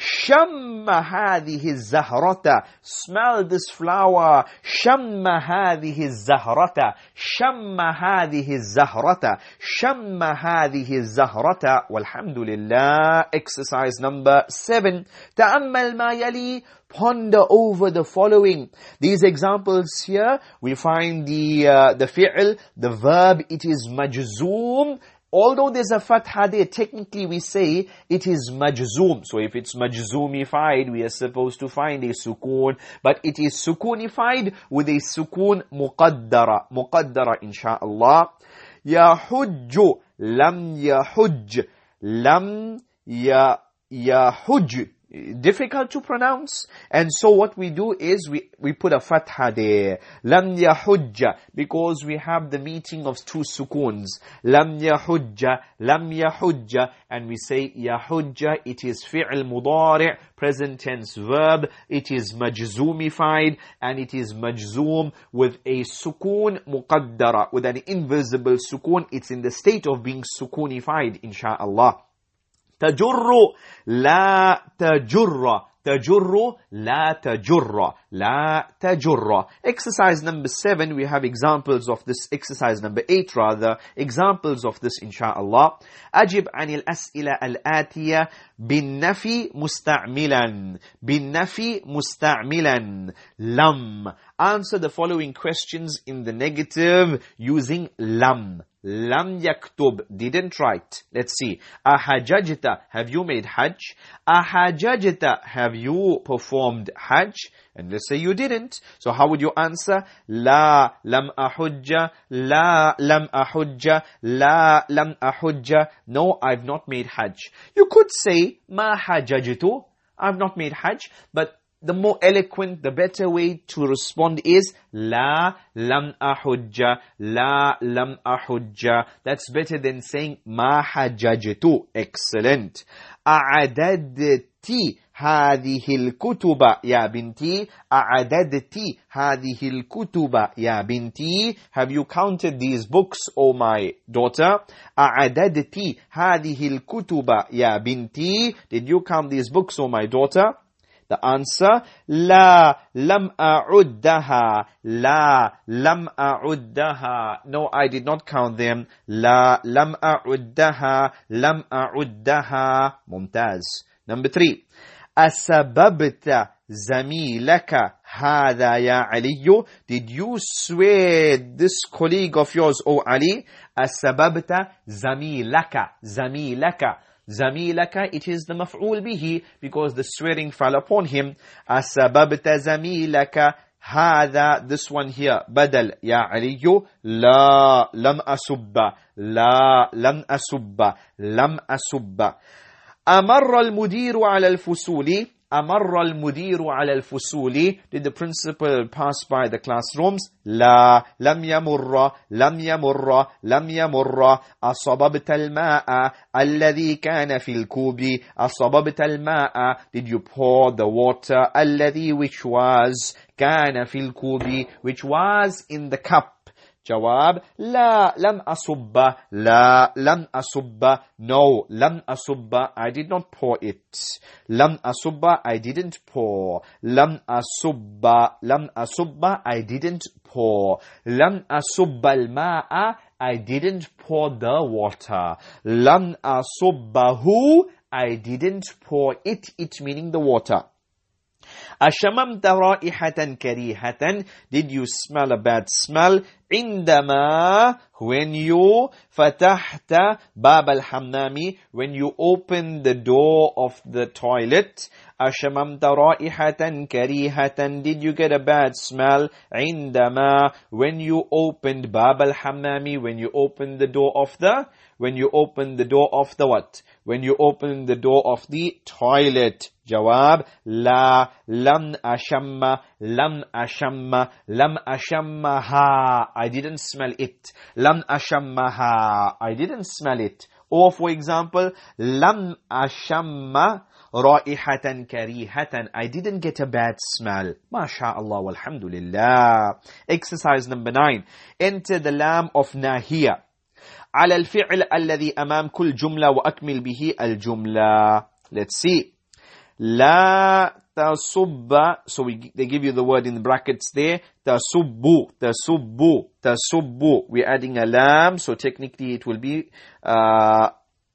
شم هذه الزهرة. Smell this flower. شم هذه الزهرة. شم هذه الزهرة. شم هذه الزهرة. والحمد لله. Exercise number seven. تأمل ما يلي. Ponder over the following. These examples here, we find the uh, the fi'l, the verb, it is majzoom. Although there's a fatha there, technically we say it is majzoom. So if it's majzoomified, we are supposed to find a sukoon. But it is sukoonified with a sukoon muqaddara. Muqaddara, insha'Allah. Yahujju, lam yahujj, lam ya yahujj. Difficult to pronounce, and so what we do is we we put a fatha there. Lam yahujja, because we have the meeting of two sukoons. Lam yahujja, lam yahujja, and we say yahujja. It is fi'l mudari', present tense verb. It is majzoomified, and it is majzoom with a sukoon muqaddara, with an invisible sukoon. It's in the state of being sukoonified, insha'Allah. تجر لا تجر. تجر لا تجر. لا تجر. Exercise number seven, we have examples of this. Exercise number eight rather, examples of this insha'Allah. أجب عن الأسئلة الآتية بالنفي مستعملا. بالنفي مستعملا. لم. Answer the following questions in the negative using lam. Lam yaktub, didn't write. Let's see. Ahajajta, have you made hajj? Ahajajta, have you performed hajj? And let's say you didn't. So how would you answer? La lam ahujja. La lam ahujja. La lam ahujja. No, I've not made hajj. You could say ma hajajtu. I've not made hajj. But the more eloquent, the better way to respond is La lam ahujja, La lam ahujja. That's better than saying Ma hajajtu. Excellent. A'adadti هذه الكتب يا بنتي. أعددتي هذه الكتب يا بنتي. Have you counted these books, O my daughter? أعددتي هذه الكتب يا بنتي. Did you count these books, O my daughter? The answer, لا لم أعدها. لا لم أعدها. No, I did not count them. لا لم أعدها. لم أعدها. ممتاز. Number three. أسببت زميلك هذا يا علي. Did you swear this colleague of yours, O Ali? أسببت زميلك. زميلك. زميلك, it is the مفعول به because the swearing fell upon him. أسببت زميلك هذا, this one here, بدل يا علي. لا لم أسب. لا لم أسب. لم أسب. أمر المدير على الفصول. أمر المدير على الفصول. Did the principal pass by the classrooms? لا لم يمر لم يمر لم يمر. أصببت الماء الذي كان في الكوب. أصببت الماء. Did you pour the water? الذي which was كان في الكوب which was in the cup. جواب لا لم أصب. لا لم أصب. No لم أصب. I did not pour it. لم أصب. I didn't pour. لم أصب. لم أصب. I didn't pour. لم أصب الماء. I didn't pour the water. لم أصبه. I didn't pour it. It meaning the water. أشممت رائحة كريهة. Did you smell a bad smell? عندما when you فتحت باب الحمام, when you open the door of the toilet. أشممت رائحة كريهة. Did you get a bad smell? عندما when you opened باب الحمام, when you opened the door of the when you opened the door of the what? When you opened the door of the toilet. جواب لا لم أشم لم أشم لم أشمها. I didn't smell it. لم أشمها. I didn't smell it. Or for example, لم أشم رائحة كريهة. I didn't get a bad smell. ما شاء الله والحمد لله. Exercise number nine. Enter the lam of ناهية على الفعل الذي أمام كل جملة وأكمل به الجملة. Let's see. لا تصب. So we, they give you the word in the brackets there. تصب, تصب, تصب. We're adding a lam, so technically it will be uh,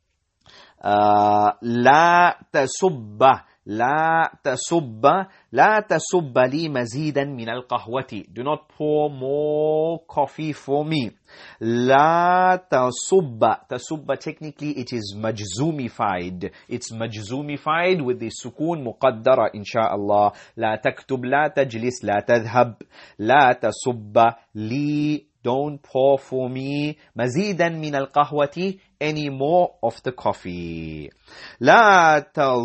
uh, لا تصب. لا تصب. لا تصب لي مزيدا من القهوة. Do not pour more coffee for me. لا تصب. تصب technically it is مجزومified. It's مجزومified with the سكون مقدرة إن شاء الله. لا تكتب. لا تجلس. لا تذهب. لا تصب لي. Don't pour for me مزيدا من القهوة. Any more of the coffee. لا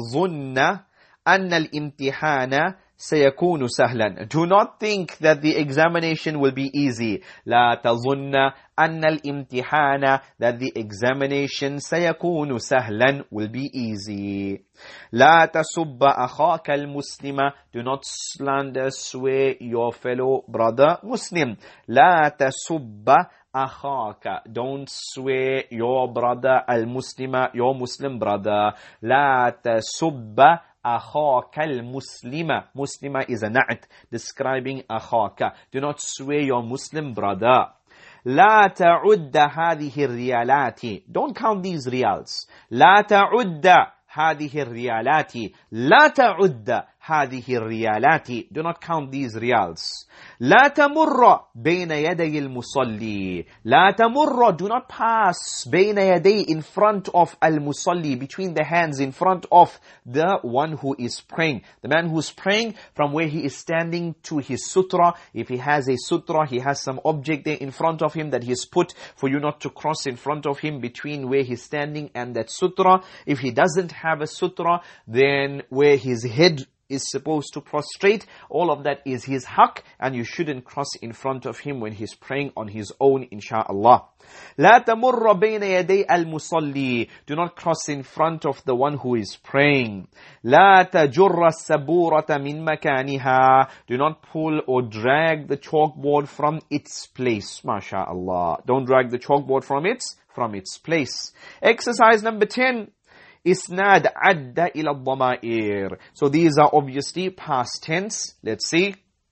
تظن أن الامتحان سيكون سهلا. Do not think that the examination will be easy. لا تظن أن الامتحان that the examination سيكون سهلا will be easy. لا تسب أخاك المسلم. Do not slander, swear your fellow brother Muslim. لا تسب أخاك. Don't swear your brother المسلم, your Muslim brother. لا تسب أخاك المسلم. Muslima is a na'at describing أخاك. Do not swear your Muslim brother. لا تعد هذه الريالات. Don't count these reals. لا تعد هذه الريالات. لا تعد هذه الريالات. Do not count these reals. لا تمر بين يدي المصلي. لا تمر. Do not pass بين يدي in front of المصلي, between the hands in front of the one who is praying. The man who is praying, from where he is standing to his sutra. If he has a sutra, he has some object there in front of him that he has put for you not to cross in front of him, between where he's standing and that sutra. If he doesn't have a sutra, then where his head is supposed to prostrate, all of that is his haqq, and you shouldn't cross in front of him when he's praying on his own, insha'Allah. لا تمر بين يدي المصلي. Do not cross in front of the one who is praying. لا تجر السبورة من مكانها. Do not pull or drag the chalkboard from its place. MashaAllah. Don't drag the chalkboard from its from its place. Exercise number ten. إسناد عد إلى الضمائر. So these are obviously past tense. Let's see.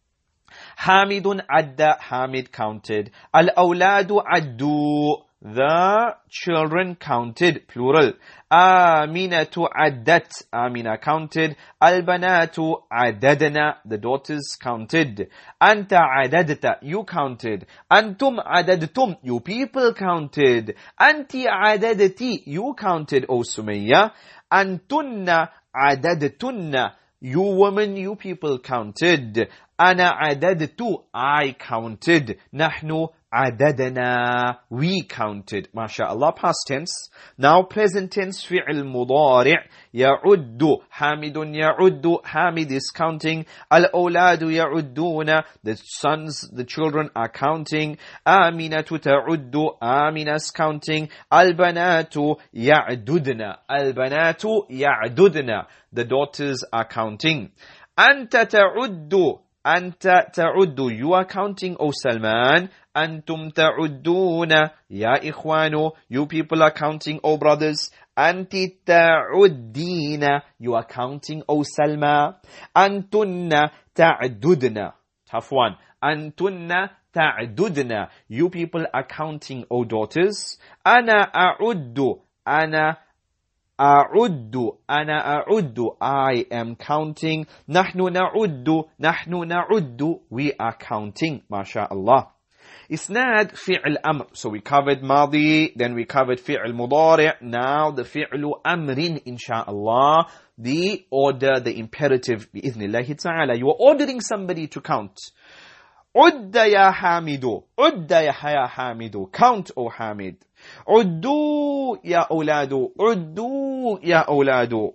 حامد عد. Hamid counted. الأولاد عدوا. The children counted, plural. آمنة عدت. Amina counted. البنات عددنا. The daughters counted. أنت عددت. You counted. أنتم عددتم. You people counted. أنت عددتي. You counted, O Sumayya. أنتن عددتن. You women, you people counted. أنا عددت. I counted. نحن عددنا, we counted. MashaAllah, past tense. Now present tense, فعل مضارع. يعد, حامد يعد, Hamid is counting. الأولاد يعدون, the sons, the children are counting. آمنة تعد, Amina is counting. البنات يعددن, البنات يعددن, the daughters are counting. أنت تعد, أنت تعد, you are counting, O Salman. أنتم تعدون, يا إخوان, you people are counting, O brothers. أنت تعدين, you are counting, O Salma. أنتن تعددن, tough one. أنتن تعددن, you people are counting, O daughters. أنا أعد, أنا أعد, أنا أعد, I am counting. نحن نعد, نحن نعد, we are counting. MashaAllah. Isnad fi'l amr. So we covered madi, then we covered fi'l mudari'. Now the fi'lu amrin, insha'Allah. The order, the imperative, bi'idhnillahi ta'ala. You are ordering somebody to count. Udda ya hamidu. Udda ya hamidu. Count, O Hamid. Uddu ya awladu. Uddu ya awladu.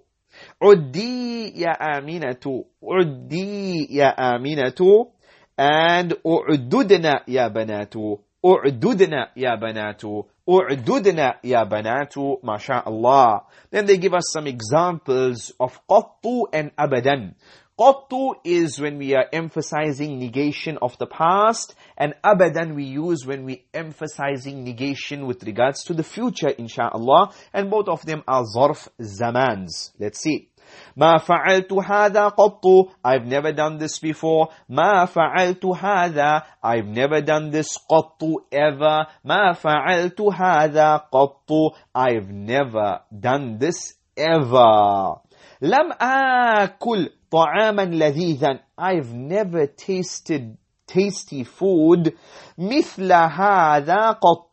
Uddi ya aminatu. Uddi ya aminatu. And أعددنا يا بنات, أعددنا يا بنات, أعددنا يا بنات, MashaAllah. Then they give us some examples of قط and أبدا. قط is when we are emphasizing negation of the past, and أبدا we use when we emphasizing negation with regards to the future, inshaAllah. And both of them are ظرف zamans. Let's see. ما فعلت هذا قط, I've never done this before. ما فعلت هذا, I've never done this قط ever. ما فعلت هذا قط, I've never done this ever. لم آكل طعاما لذيذا, I've never tasted tasty food. مثل هذا قط.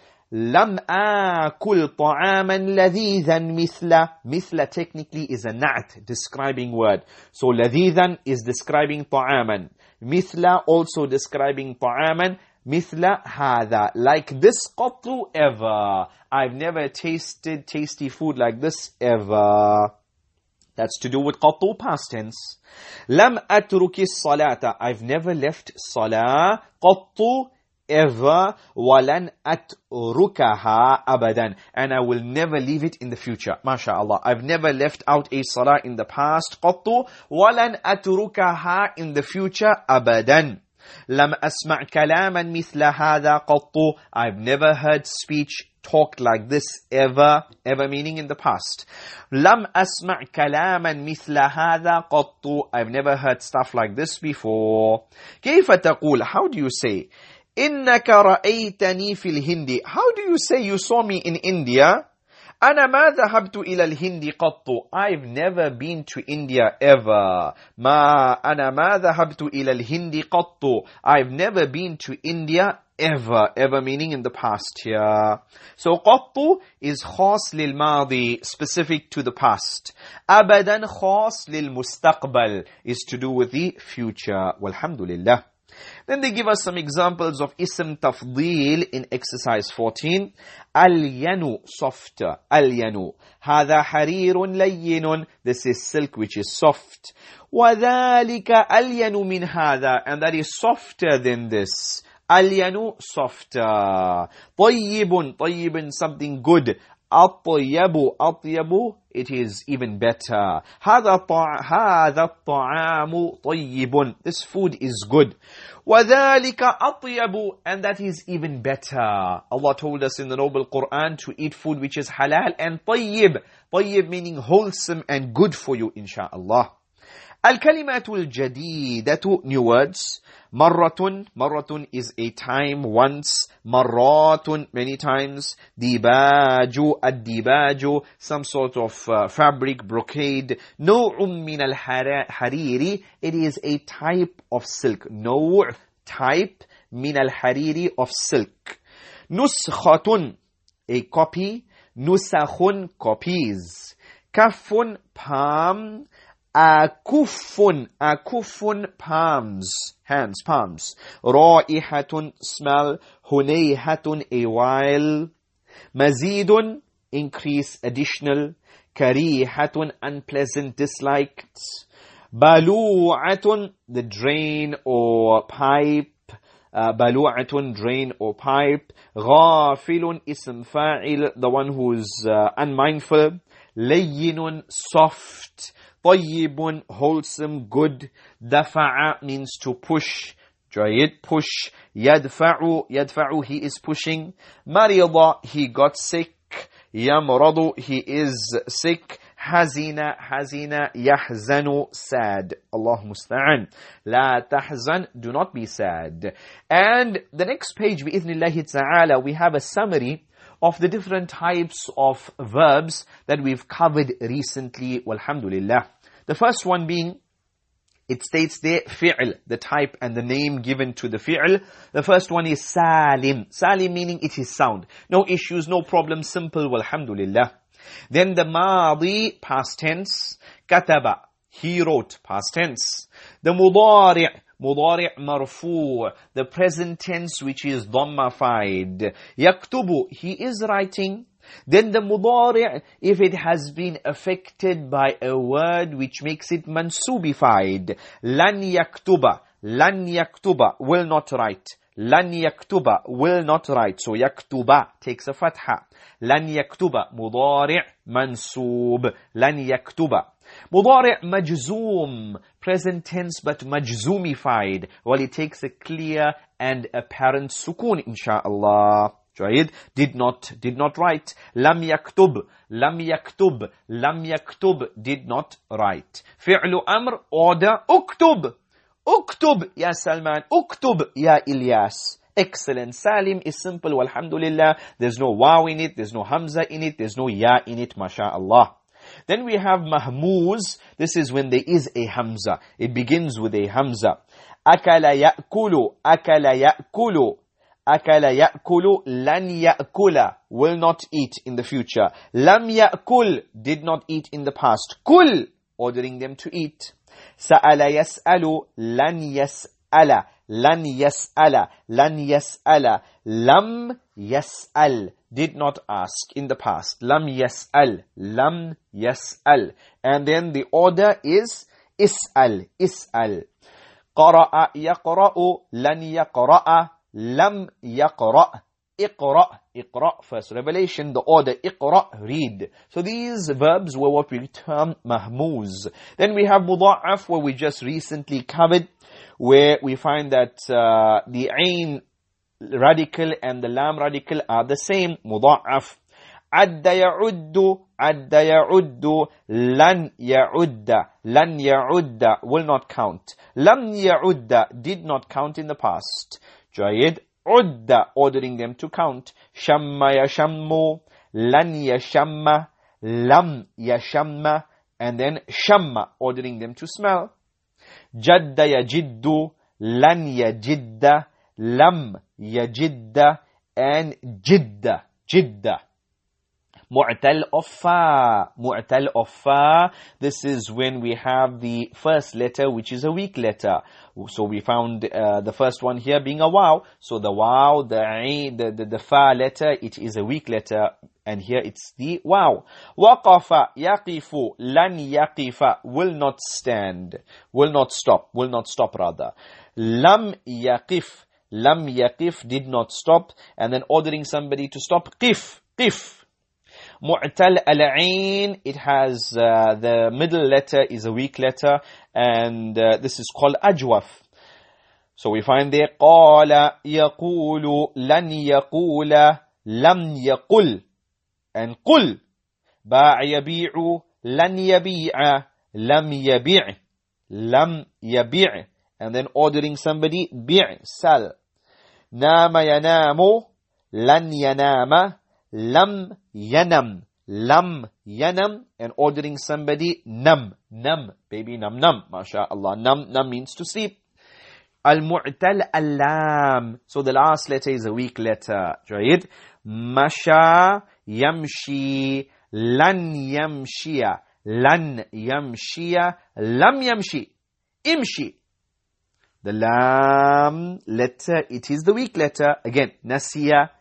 لم آكل طعاما لذيذا مثل. مثل technically is a na'at, describing word. So لذيذا is describing طعاما. مثل also describing طعاما. مثل هذا, like this قط ever. I've never tasted tasty food like this ever. That's to do with قط, past tense. لم أترك الصلاة, I've never left صلاة قط ever. وَلَنْ أَتْرُكَهَا أَبَدًا, and I will never leave it in the future. MashaAllah. I've never left out a salah in the past. قَطُّ. وَلَنْ أَتْرُكَهَا in the future. أَبَدًا. لَمْ أَسْمَعْ كَلَامًا مِثْلَ هَذَا قَطُّ. I've never heard speech talked like this ever. Ever meaning in the past. لَمْ أَسْمَعْ كَلَامًا مِثْلَ هَذَا قَطُّ. I've never heard stuff like this before. كيف تقول? How do you say? إنك رأيتني في الهند. How do you say you saw me in India? أنا ما ذهبت إلى الهند قط. I've never been to India ever. ما أنا ما ذهبت إلى الهند قط. I've never been to India ever. Ever meaning in the past here. So قط is خاص للماضي, specific to the past. أبدا خاص للمستقبل, is to do with the future. Walhamdulillah. Then they give us some examples of ism tafdeel in exercise fourteen. Al-yanu, soft. Al-yanu. هذا حرير لين. This is silk which is soft. وذلك ألين من هذا. And that is softer than this. Al-yanu, softer. طيب, طيب, something good. أطيب, أطيب, it is even better. هذا طع... هذا الطعام طيب. This food is good. وذلك أطيب, and that is even better. Allah told us in the noble Quran to eat food which is halal and طيب. طيب meaning wholesome and good for you, inshaAllah. الكلمات الجديدة, new words. مرة, مرة is a time, once. مرات, many times. ديباج, الديباج, some sort of uh, fabric, brocade. نوع من الحرير, it is a type of silk. نوع, type. من الحرير, of silk. نسخة, a copy. نسخ, copies. كف, palm. Akufun, akufun, palms, hands, palms. Ra'ihatun, smell. Hunayhatun, a while. Mazidun, increase, additional. Karihatun, unpleasant, disliked. Balu'atun, the drain or pipe. Uh, Balu'atun, drain or pipe. Ghafilun, ism fa'il, the one who's uh, unmindful. Layyinun, soft. Tayyibun, wholesome, good. Dafa'a means to push. Jayid, push. Yadfa'u, yadfa'u, he is pushing. Marida, he got sick. Yamradu, he is sick. Hazina, hazina, yahzanu, sad. Allah musta'an. La tahzan, do not be sad. And the next page, bi'idhnillahi ta'ala, we have a summary of the different types of verbs that we've covered recently, walhamdulillah. The first one being, it states there, fi'l, the type and the name given to the fi'l. The first one is salim. Salim meaning it is sound. No issues, no problem, simple, walhamdulillah. Then the madi, past tense. Kataba, he wrote, past tense. The mudari', mudari' marfu', the present tense which is dhammafied. Yaktubu, he is writing. Then the mudari', if it has been affected by a word which makes it mansubified. Lan yaktuba, lan yaktuba, will not write. Lan yaktuba, will not write. So yaktuba takes a fatha. Lan yaktuba, mudari' mansub. Lan yaktuba. Mudari' majzoom, present tense but majzoomified. Well, it takes a clear and apparent sukoon, insha'Allah. Jayid, did not, did not write. Lam yaktub, lam yaktub, lam yaktub, did not write. Fi'lu amr, order, uktub. Uktub, ya Salman. Uktub, ya Ilyas. Excellent. Salim is simple, walhamdulillah. There's no wow in it, there's no hamza in it, there's no ya in it, masha'Allah. Then we have mahmuz. This is when there is a hamza. It begins with a hamza. Akala ya'kulu, akala ya'kulu. Akala ya'kulu, lan ya'kula, will not eat in the future. Lam ya'kul, did not eat in the past. Kul, ordering them to eat. Sa'ala yas'alu, lan yas'ala, lan yas'ala, lan yas'ala. Lam yas'al, did not ask in the past. Lam yas'al, lam yas'al. And then the order is is'al, is'al. Qara'a yaqra'u, lan yaqra'a. Lam yaqra', iqra', iqra', first revelation, the order, iqra', read. So these verbs were what we term mahmuz. Then we have mudha'af, where we just recently covered, where we find that uh, the ain radical and the lam radical are the same, mudha'af. Adda ya'uddu, adda ya'uddu, lan ya'udda, lan ya'udda, will not count. Lam ya'udda, did not count in the past. Jayid, udda, ordering them to count. Shamma yashammu, lan yashamma, lam yashamma, and then shamma, ordering them to smell. Jadda yajiddu, lan yajidda, lam yajidda, and jidda, jidda. Mu'tal of fa, mu'tal of fa. This is when we have the first letter, which is a weak letter. So we found uh, the first one here being a waw. So the waw, the ain, the, the, the fa letter, it is a weak letter. And here it's the waw. Waqafa, yaqifu, lan yaqifa, will not stand, will not stop, will not stop rather. Lam yaqif, lam yaqif, did not stop. And then ordering somebody to stop, qif, qif. Mu'tal al-ain, it has uh, the middle letter is a weak letter, and uh, this is called ajwaf. So we find there qala yaqulu, lan yaqula, lam yaqul, and qul. Ba'a yabi'u, lan yabi'a, lam yabi', lam yabi', and then ordering somebody bi', sal. Nama yanamu, lan yanama, lam yanam, lam yanam, and ordering somebody nam, nam, baby nam nam, masha'Allah. Nam, nam means to sleep. Al-mu'tal al-lam. So the last letter is a weak letter. Jayid. Masha yamshi, lan yamshia, lan yamshiya, lam yamshi, imshi. The lam letter, it is the weak letter. Again, nasiya,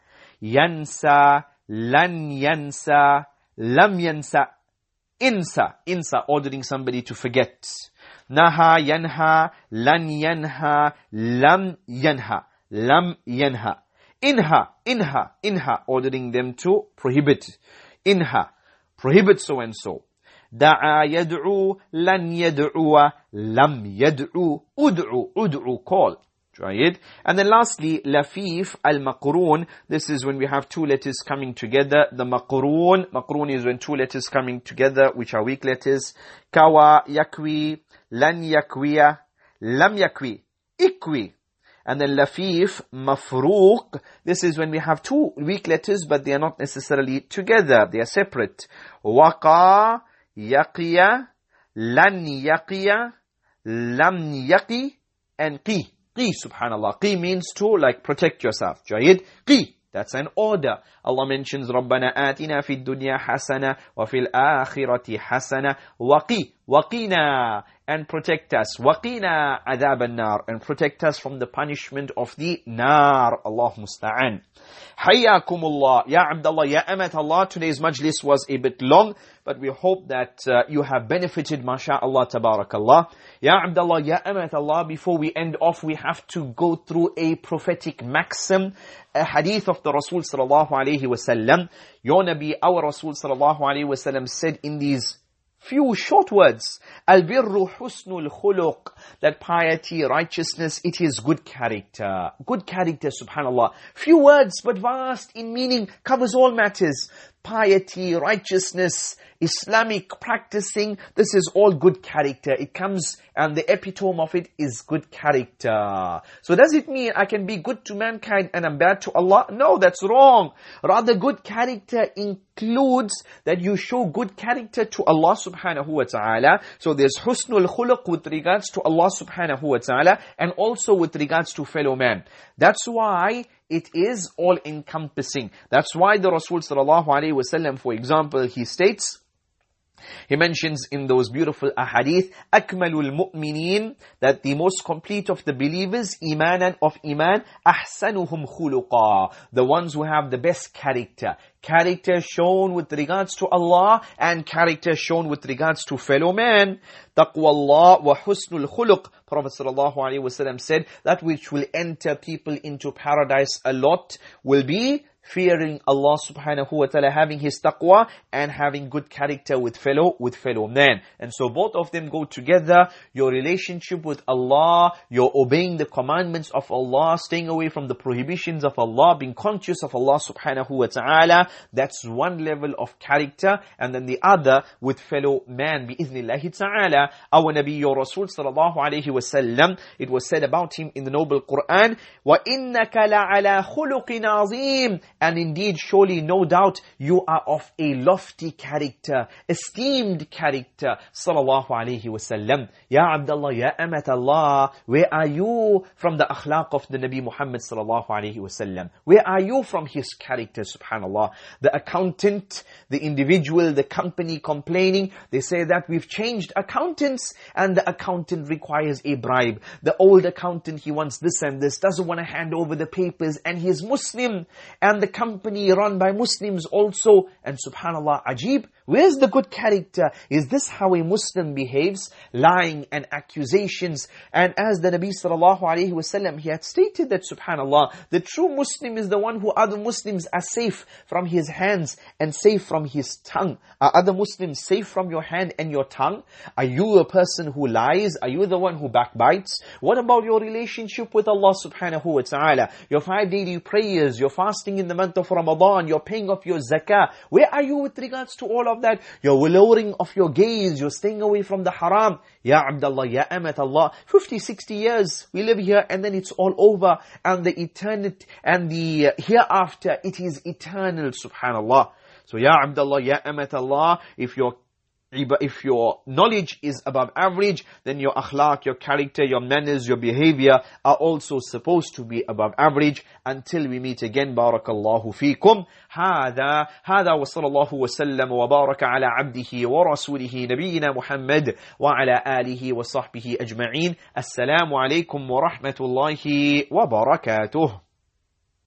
yansa, lan yansa, lam yansa, insa, insa, ordering somebody to forget. Naha, yanha, lan yanha, lam yanha, lam yanha. Inha, inha, inha, ordering them to prohibit. Inha, prohibit so and so. Da'a yad'u, lan yad'uwa, lam yad'u, ud'u, ud'u, call. Try it. And then lastly, lafif al-maqroon. This is when we have two letters coming together. The maqroon, maqroon is when two letters coming together, which are weak letters. Kawa, yakwi, lan yakwiya, lam yakwi, ikwi. And then lafif, mafruq. This is when we have two weak letters, but they are not necessarily together. They are separate. Waqa, yaqiya, lan yaqiya, lam yaqi, and qi. Qi, subhanallah. Qi means to, like, protect yourself. Jayid, qi. That's an order. Allah mentions, رَبَّنَا آتِنَا فِي الدُّنْيَا حَسَنَةً وَفِي الْآخِرَةِ حَسَنَةً وَقِي وَقِينَا, and protect us. وَقِينَا عَذَابَ النَّارِ, and protect us from the punishment of the nar. Allah musta'an. حَيَّاكُمُ اللَّهِ. Ya Abdullah, Ya Amat Allah. Today's majlis was a bit long, but we hope that uh, you have benefited, masha'Allah, tabarakallah. Ya Abdullah, Ya Amat Allah, before we end off, we have to go through a prophetic maxim, a hadith of the Rasul sallallahu alayhi wasallam. Your Nabi, our Rasul sallallahu alayhi wasallam said in these few short words, Al-birru husnul khuluq, that piety, righteousness, it is good character. Good character, subhanallah. Few words, but vast in meaning, covers all matters. Piety, righteousness, Islamic practicing, this is all good character. It comes, and the epitome of it is good character. So does it mean I can be good to mankind and I'm bad to Allah? No, that's wrong. Rather, good character includes that you show good character to Allah subhanahu wa ta'ala. So there's husnul khuluq with regards to Allah subhanahu wa ta'ala, and also with regards to fellow man. That's why it is all encompassing. That's why the Rasul sallallahu alayhi wa sallam, for example, he states, he mentions in those beautiful ahadith, akmalul mu'minin, that the most complete of the believers, imanan of iman, ahsanuhum khuluqa, the ones who have the best character. Character shown with regards to Allah, and character shown with regards to fellow man. Taqwallah wa husnul khuluq. Prophet sallallahu alaihi wasallam said, that which will enter people into paradise a lot will be fearing Allah subhanahu wa ta'ala, having his taqwa, and having good character with fellow with fellow men. And so both of them go together. Your relationship with Allah, your obeying the commandments of Allah, staying away from the prohibitions of Allah, being conscious of Allah subhanahu wa ta'ala, that's one level of character. And then the other with fellow man, bi-idhnillahi ta'ala. Our Nabi, your Rasul sallallahu alayhi wa sallam, it was said about him in the noble Quran, وَإِنَّكَ لَعَلَى خُلُقٍ عَظِيمٍ, and indeed, surely, no doubt, you are of a lofty character, esteemed character. Sallallahu alayhi wasallam. Ya Abdullah, Ya Amat Allah, where are you from the akhlaq of the Nabi Muhammad sallallahu alayhi wasallam? Where are you from his character, subhanallah? The accountant, the individual, the company complaining, they say that we've changed accountants, and the accountant requires a bribe. The old accountant, he wants this and this, doesn't want to hand over the papers, and he's Muslim, and the company run by Muslims also. And subhanallah, ajib, where's the good character? Is this how a Muslim behaves? Lying and accusations. And as the Nabi sallallahu alayhi wasallam, he had stated that subhanallah, the true Muslim is the one who other Muslims are safe from his hands and safe from his tongue. Are other Muslims safe from your hand and your tongue? Are you a person who lies? Are you the one who backbites? What about your relationship with Allah subhanahu wa ta'ala? Your five daily prayers, your fasting in the month of Ramadan, you're paying off your zakah. Where are you with regards to all of that? You're lowering of your gaze, you're staying away from the haram. Ya Abdullah, Ya Amat Allah, fifty, sixty years, we live here and then it's all over. And the eternity, and the hereafter, it is eternal, subhanallah. So Ya Abdullah, Ya Amat Allah, if you're if your knowledge is above average, then your akhlaq, your character, your manners, your behavior are also supposed to be above average. Until we meet again, barakallahu feekum. هذا هذا وصلى الله وسلم وبارك على عبده ورسوله نبينا محمد وعلى آله وصحبه أجمعين. السلام عليكم ورحمة الله وبركاته.